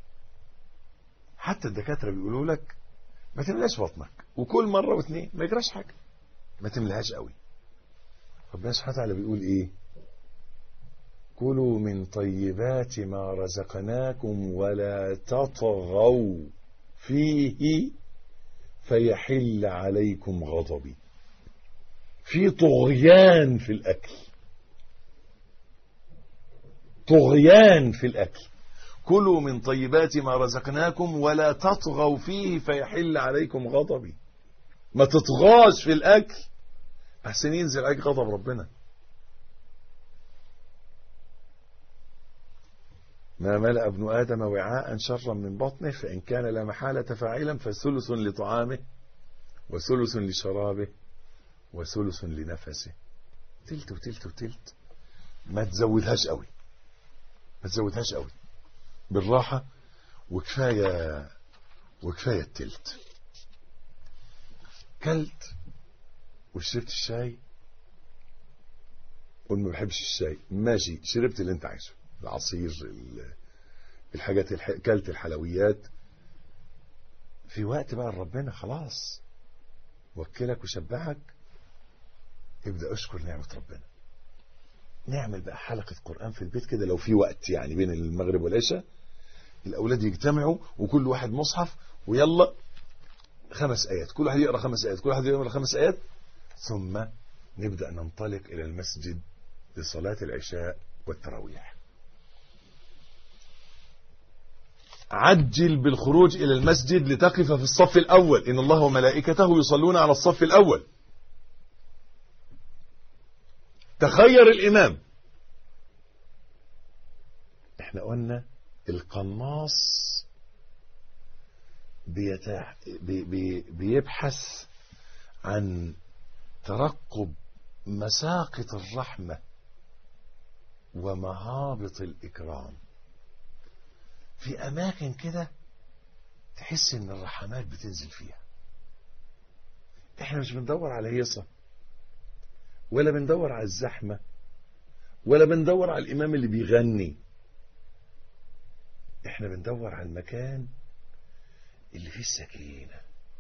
حتى الدكاترة بيقولوا لك ما تملاش بطنك، وكل مرة واثنين ما يجراش حاجة، ما تملهاش قوي. ربنا سبحانه وتعالى بيقول ايه؟ كلوا من طيبات ما رزقناكم ولا تطغوا فيه فيحل عليكم غضبي. في طغيان في الأكل، طغيان في الأكل. كلوا من طيبات ما رزقناكم ولا تطغوا فيه فيحل عليكم غضبي. ما تطغاش في الأكل أحسن ينزل عليك غضب ربنا. ما ملأ ابن آدم وعاء شرا من بطنه فإن كان لا محالة فاعلا فثلث لطعامه وثلث لشرابه وثلث لنفسه. تلت وتلت وتلت. ما تزودهاش قوي، ما تزودهاش قوي، بالراحة، وكفاية وكفاية التلت. كلت وشربت الشاي، قول ما بحبش الشاي، ماشي، شربت اللي انت عايزه، العصير، الحاجات الح... كلت الحلويات. في وقت بقى ربنا خلاص وكلك وشبعك، ابدأ اشكر نعمة ربنا. نعمل بقى حلقة قرآن في البيت كده لو في وقت، يعني بين المغرب والعشاء الأولاد يجتمعوا وكل واحد مصحف، ويلا خمس آيات، كل واحد يقرأ خمس آيات، كل واحد يقرأ خمس آيات، ثم نبدأ ننطلق إلى المسجد لصلاة العشاء والتراويح. عجل بالخروج إلى المسجد لتقف في الصف الأول، إن الله وملائكته يصلون على الصف الأول. تخير الإمام. احنا قلنا القناص بيتع... بي... بي... بيبحث عن ترقب مساقط الرحمة ومهابط الإكرام. في أماكن كده تحس إن الرحمات بتنزل فيها. احنا مش بندور على هيصة، ولا بندور على الزحمة، ولا بندور على الإمام اللي بيغني. احنا بندور على المكان اللي فيه السكينة،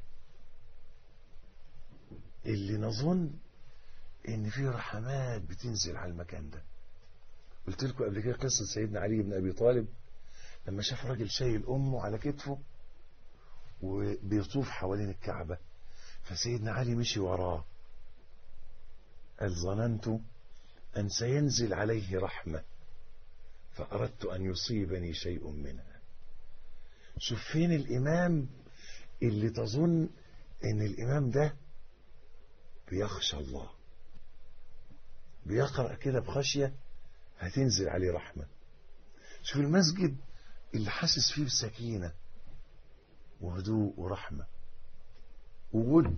اللي نظن ان فيه رحمات بتنزل على المكان ده. قلت لكم قبل كده قصة سيدنا علي بن أبي طالب لما شاف راجل شايل أمه على كتفه وبيطوف حوالين الكعبة، فسيدنا علي مشي وراه، قال ظننت أن سينزل عليه رحمة فأردت أن يصيبني شيء منها. شوف فين الإمام اللي تظن أن الإمام ده بيخشى الله، بيقرأ كده بخشية هتنزل عليه رحمة. شوف المسجد اللي حاسس فيه بسكينة وهدوء ورحمة وود.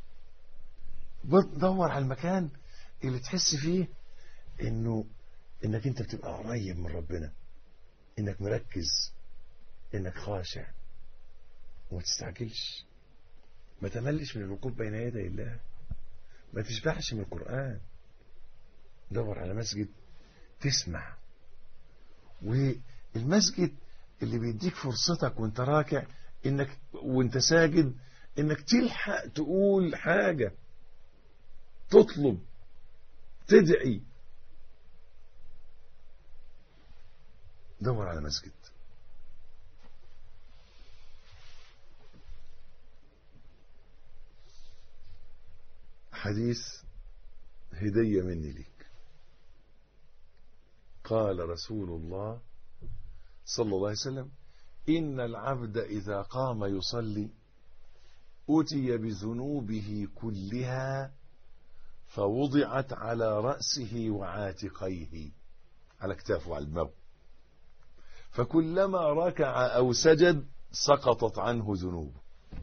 دور على المكان اللي تحس فيه انه انك انت بتبقى قريب من ربنا، انك مركز، انك خاشع، وما تستعجلش، ما تملش من الوقوف بين يدي الله، ما تشبعش من القرآن. دور على مسجد تسمع، والمسجد اللي بيديك فرصتك وانت راكع انك وانت ساجد انك تلحق تقول حاجة، تطلب، تدعي. دور على مسجد. حديث هدية مني ليك. قال رسول الله صلى الله عليه وسلم: إن العبد إذا قام يصلي أتي بذنوبه كلها فوضعت على رأسه وعاتقيه، على كتافه وعلى دماغه، فكلما ركع أو سجد سقطت عنه ذنوبه.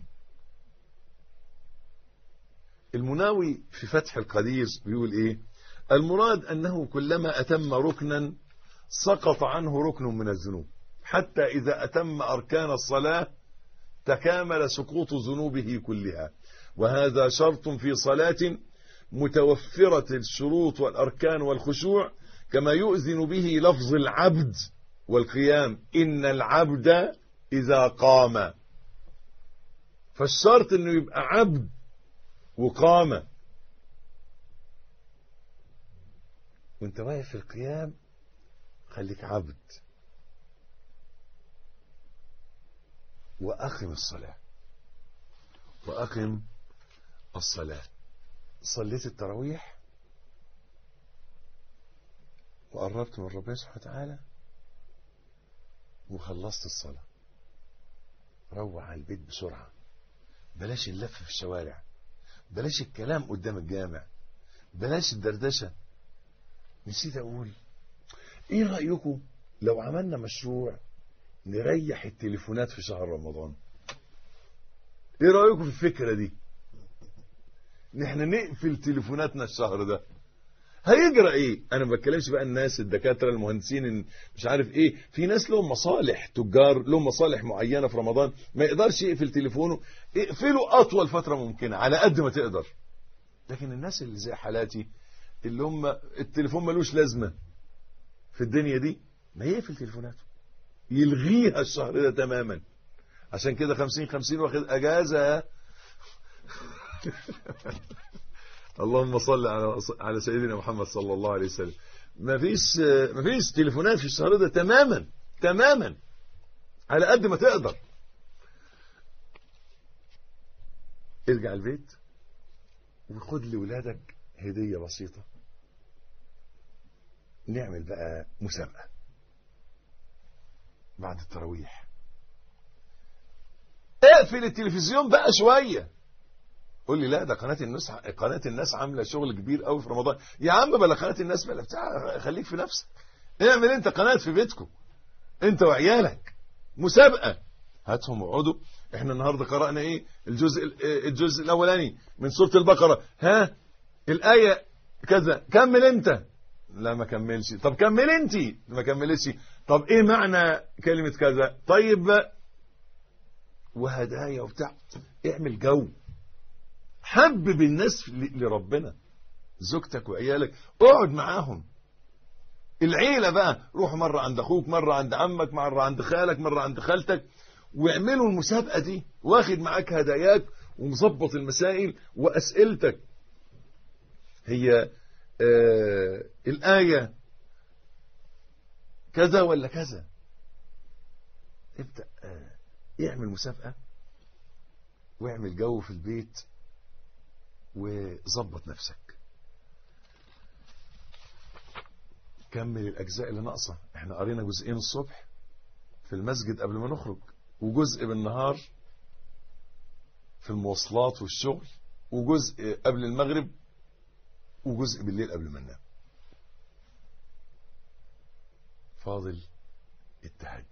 المناوي في فتح القدير بيقول إيه؟ المراد أنه كلما أتم ركنا سقط عنه ركن من الذنوب، حتى إذا أتم أركان الصلاة تكامل سقوط ذنوبه كلها، وهذا شرط في صلاة متوفرة الشروط والأركان والخشوع، كما يؤذن به لفظ العبد والقيام، إن العبد إذا قام. فالشرط إنه يبقى عبد وقام. وانت واقف في القيام خليك عبد. وأقم الصلاة وأقم الصلاة. صليت التراويح وقربت من ربنا سبحانه وتعالى وخلصت الصلاة، روح على البيت بسرعة. بلاش اللف في الشوارع، بلاش الكلام قدام الجامع، بلاش الدردشة. نسيت أقول إيه رأيكم لو عملنا مشروع نريح التليفونات في شهر رمضان؟ إيه رأيكم في الفكرة دي؟ نحن نقفل تليفوناتنا الشهر ده. هيجرى ايه؟ انا ما بتكلمش بقى الناس الدكاتره المهندسين مش عارف ايه، في ناس لهم مصالح، تجار لهم مصالح معينه في رمضان ما يقدرش يقفل تليفونه. اقفله اطول فتره ممكنه على قد ما تقدر. لكن الناس اللي زي حالاتي اللي هم التليفون ملوش لازمه في الدنيا دي، ما يقفل تليفوناته، يلغيها الشهر ده تماما. عشان كده خمسين خمسين واخد اجازه. اللهم صل على على سيدنا محمد صلى الله عليه وسلم. ما فيش ما فيش تليفونات في الشهر ده تماما تماما على قد ما تقدر. ارجع البيت وخد لولادك هدية بسيطة. نعمل بقى مسابقة بعد التراويح. اقفل التلفزيون بقى شوية. قول لي لا ده قناة الناس قناة الناس عاملة شغل كبير قوي في رمضان. يا عم بلا قناة الناس بلا بتاع، خليك في نفسك. اعمل انت قناة في بيتكم انت وعيالك، مسابقة. هاتهم وقعدوا. احنا النهارده قرأنا ايه؟ الجزء الجزء الاولاني من سورة البقرة. ها الآية كذا، كمل انت. لا ما كملش. طب كمل انت. ما كملتش. طب ايه معنى كلمة كذا؟ طيب وهدايا وبتاع. اعمل جو، حبب الناس لربنا. زوجتك وعيالك اقعد معاهم. العيلة بقى روح مرة عند اخوك، مرة عند عمك، مرة عند خالك، مرة عند خالتك، واعملوا المسابقة دي. واخد معاك هداياك ومظبط المسائل واسئلتك. هي آه الآية كذا ولا كذا. ابدأ آه اعمل مسابقة واعمل جو في البيت وظبط نفسك. كمل الأجزاء اللي ناقصة. احنا قرينا جزئين الصبح في المسجد قبل ما نخرج، وجزء بالنهار في المواصلات والشغل، وجزء قبل المغرب، وجزء بالليل قبل ما ننام. فاضل التهجد.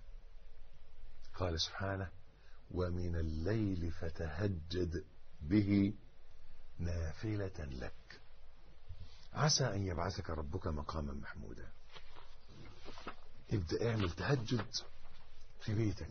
قال سبحانه ومن الليل فتهجد به نافلة لك عسى أن يبعثك ربك مقاما محمودا. ابدأ اعمل تهجد في بيتك.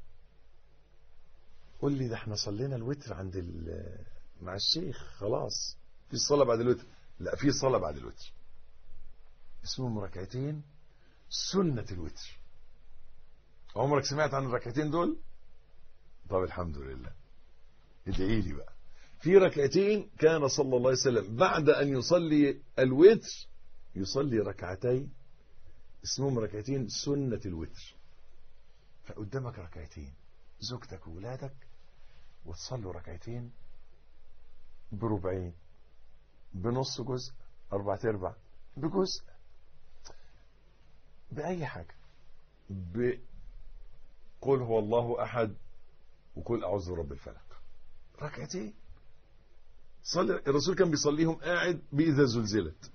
قل لي ده احنا صلينا الوتر عند مع الشيخ خلاص، في الصلاة بعد الوتر. لا، في صلاة بعد الوتر اسمهم ركعتين سنة الوتر. عمرك سمعت عن الركعتين دول؟ طب الحمد لله، ادعي لي بقى. في ركعتين كان صلى الله عليه وسلم بعد أن يصلي الوتر يصلي ركعتين اسمهم ركعتين سنة الوتر. فقدامك ركعتين زوجتك وولادك وتصلوا ركعتين بربعين، بنص جزء، أربعة أرباع، بجزء، بأي حاجة. بقول هو الله أحد وقل أعوذ برب الفلق. ركعتين صلي. الرسول كان بيصليهم قاعد بإذا زلزلت.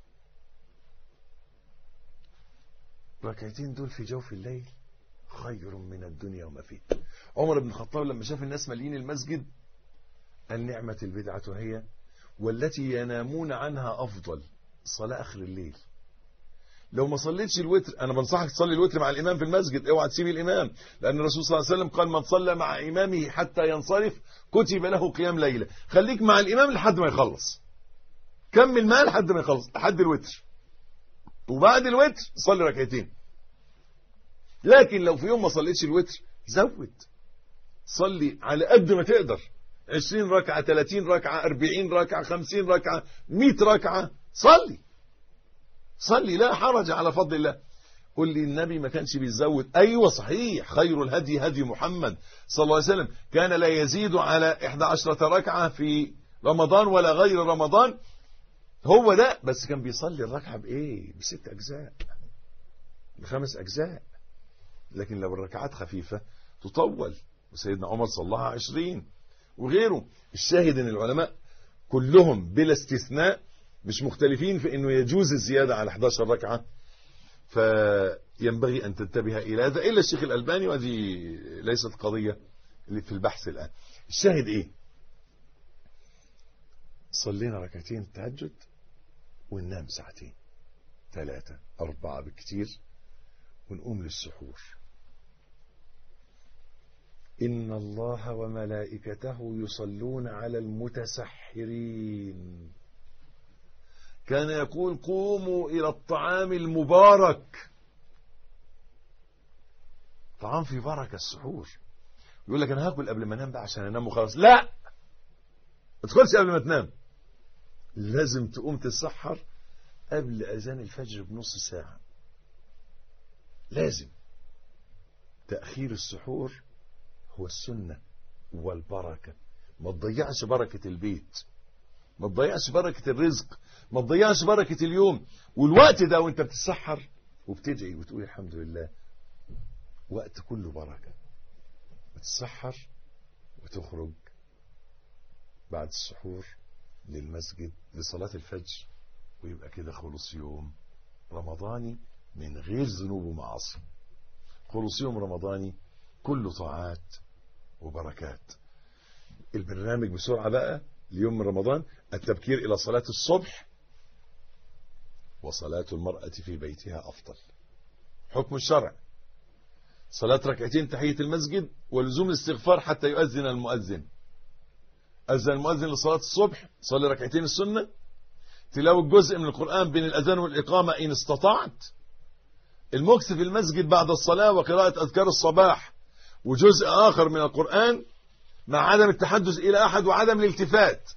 ركعتين دول في جوف الليل خير من الدنيا وما فيه. عمر بن الخطاب لما شاف الناس مالين المسجد قال نعمة البدعة هي والتي ينامون عنها أفضل. صلاة آخر الليل. لو ما صليتش الوتر، انا بنصحك تصلي الوتر مع الامام في المسجد، اوعى تسيب الامام، لان الرسول صلى الله عليه وسلم قال من صلى مع امامه حتى ينصرف كتب له قيام ليله. خليك مع الامام لحد ما يخلص، كمل معاه لحد ما يخلص لحد الوتر، وبعد الوتر صلي ركعتين. لكن لو في يوم ما صليتش الوتر زود، صلي على قد ما تقدر، عشرين ركعة، ثلاثين ركعة، أربعين ركعة، خمسين ركعة، مئة ركعة، صلي صلي لا حرج على فضل الله. قل لي النبي ما كانش بيزود، ايوه صحيح، خير الهدي هدي محمد صلى الله عليه وسلم، كان لا يزيد على إحدى عشرة ركعة في رمضان ولا غير رمضان، هو ده. بس كان بيصلي الركعة بايه؟ بست اجزاء، بخمس اجزاء، لكن لو الركعات خفيفة تطول، وسيدنا عمر صلاها عشرين وغيره. الشاهد ان العلماء كلهم بلا استثناء مش مختلفين في انه يجوز الزيادة على إحدى عشرة ركعة، فينبغي ان تنتبه الى هذا، الا الشيخ الألباني، وهذه ليست قضية اللي في البحث الان. الشاهد ايه؟ صلينا ركعتين تهجد وننام ساعتين ثلاثة أربعة بالكثير، ونقوم للسحور. إن الله وملائكته يصلون على المتسحرين، كان يقول قوموا إلى الطعام المبارك، طعام في بركة السحور. يقول لك أنا هاكل قبل ما انام بقى عشان انام وخلاص، لا، ما تدخلش قبل ما تنام، لازم تقوم تتسحر قبل أذان الفجر بنص ساعة، لازم. تأخير السحور هو السنة والبركة. ما تضيعش بركة البيت، ما تضيعش بركة الرزق، ما تضيعش بركة اليوم. والوقت ده وانت بتتسحر وبتدعي وتقول الحمد لله، وقت كله بركة. بتتسحر وتخرج بعد السحور للمسجد لصلاة الفجر، ويبقى كده خلص يوم رمضاني من غير ذنوب ومعاصي، خلص يوم رمضاني كله طاعات وبركات. البرنامج بسرعة بقى ليوم رمضان: التبكير إلى صلاة الصبح، وصلاة المرأة في بيتها أفضل. حكم الشرع: صلاة ركعتين تحية المسجد، ولزوم الاستغفار حتى يؤذن المؤذن. أذن المؤذن لصلاة الصبح، صلي ركعتين السنة، تلاوة جزء من القرآن بين الأذان والإقامة إن استطعت، المكث في المسجد بعد الصلاة وقراءة أذكار الصباح وجزء آخر من القرآن، مع عدم التحدث إلى أحد وعدم الالتفات.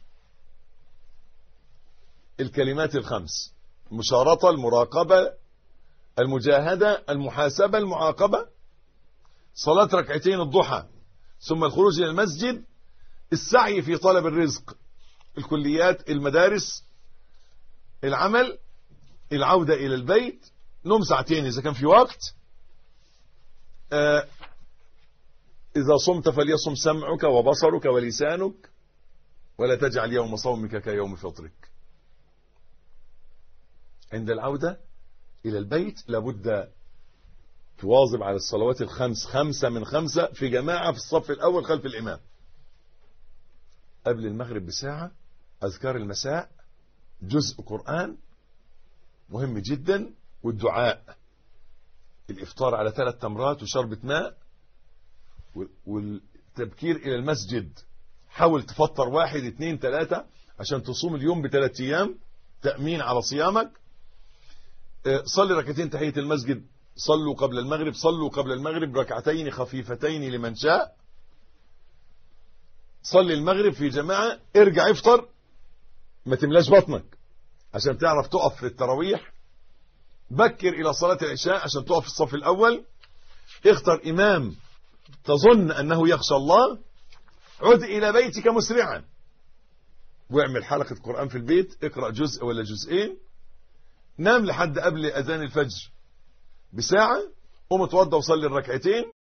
الكلمات الخمس: المشارطة، المراقبة، المجاهدة، المحاسبة، المعاقبة. صلاة ركعتين الضحى، ثم الخروج إلى المسجد، السعي في طلب الرزق، الكليات، المدارس، العمل، العودة إلى البيت، نوم ساعتين إذا كان في وقت. آه إذا صمت فليصم سمعك وبصرك ولسانك، ولا تجعل يوم صومك كيوم فطرك. عند العودة إلى البيت لابد تواظب على الصلوات الخمس، خمسة من خمسة في جماعة في الصف الأول خلف الإمام. قبل المغرب بساعة أذكار المساء، جزء قرآن مهم جدا، والدعاء، الإفطار على ثلاث تمرات وشربة ماء، والتبكير إلى المسجد. حاول تفطر واحد اثنين ثلاثة عشان تصوم اليوم بثلاث أيام تأمين على صيامك. صلي ركعتين تحية المسجد، صلوا قبل المغرب، صلوا قبل المغرب ركعتين خفيفتين لمن شاء. صلي المغرب في جماعة، ارجع افطر، ما تملاش بطنك عشان تعرف تقف في التراويح. بكر إلى صلاة العشاء عشان تقف في الصف الأول. اختر إمام تظن أنه يخشى الله. عد إلى بيتك مسرعا، واعمل حلقة قرآن في البيت، اقرأ جزء ولا جزئين. نام لحد قبل أذان الفجر بساعة، قم اتوضى وصلي الركعتين،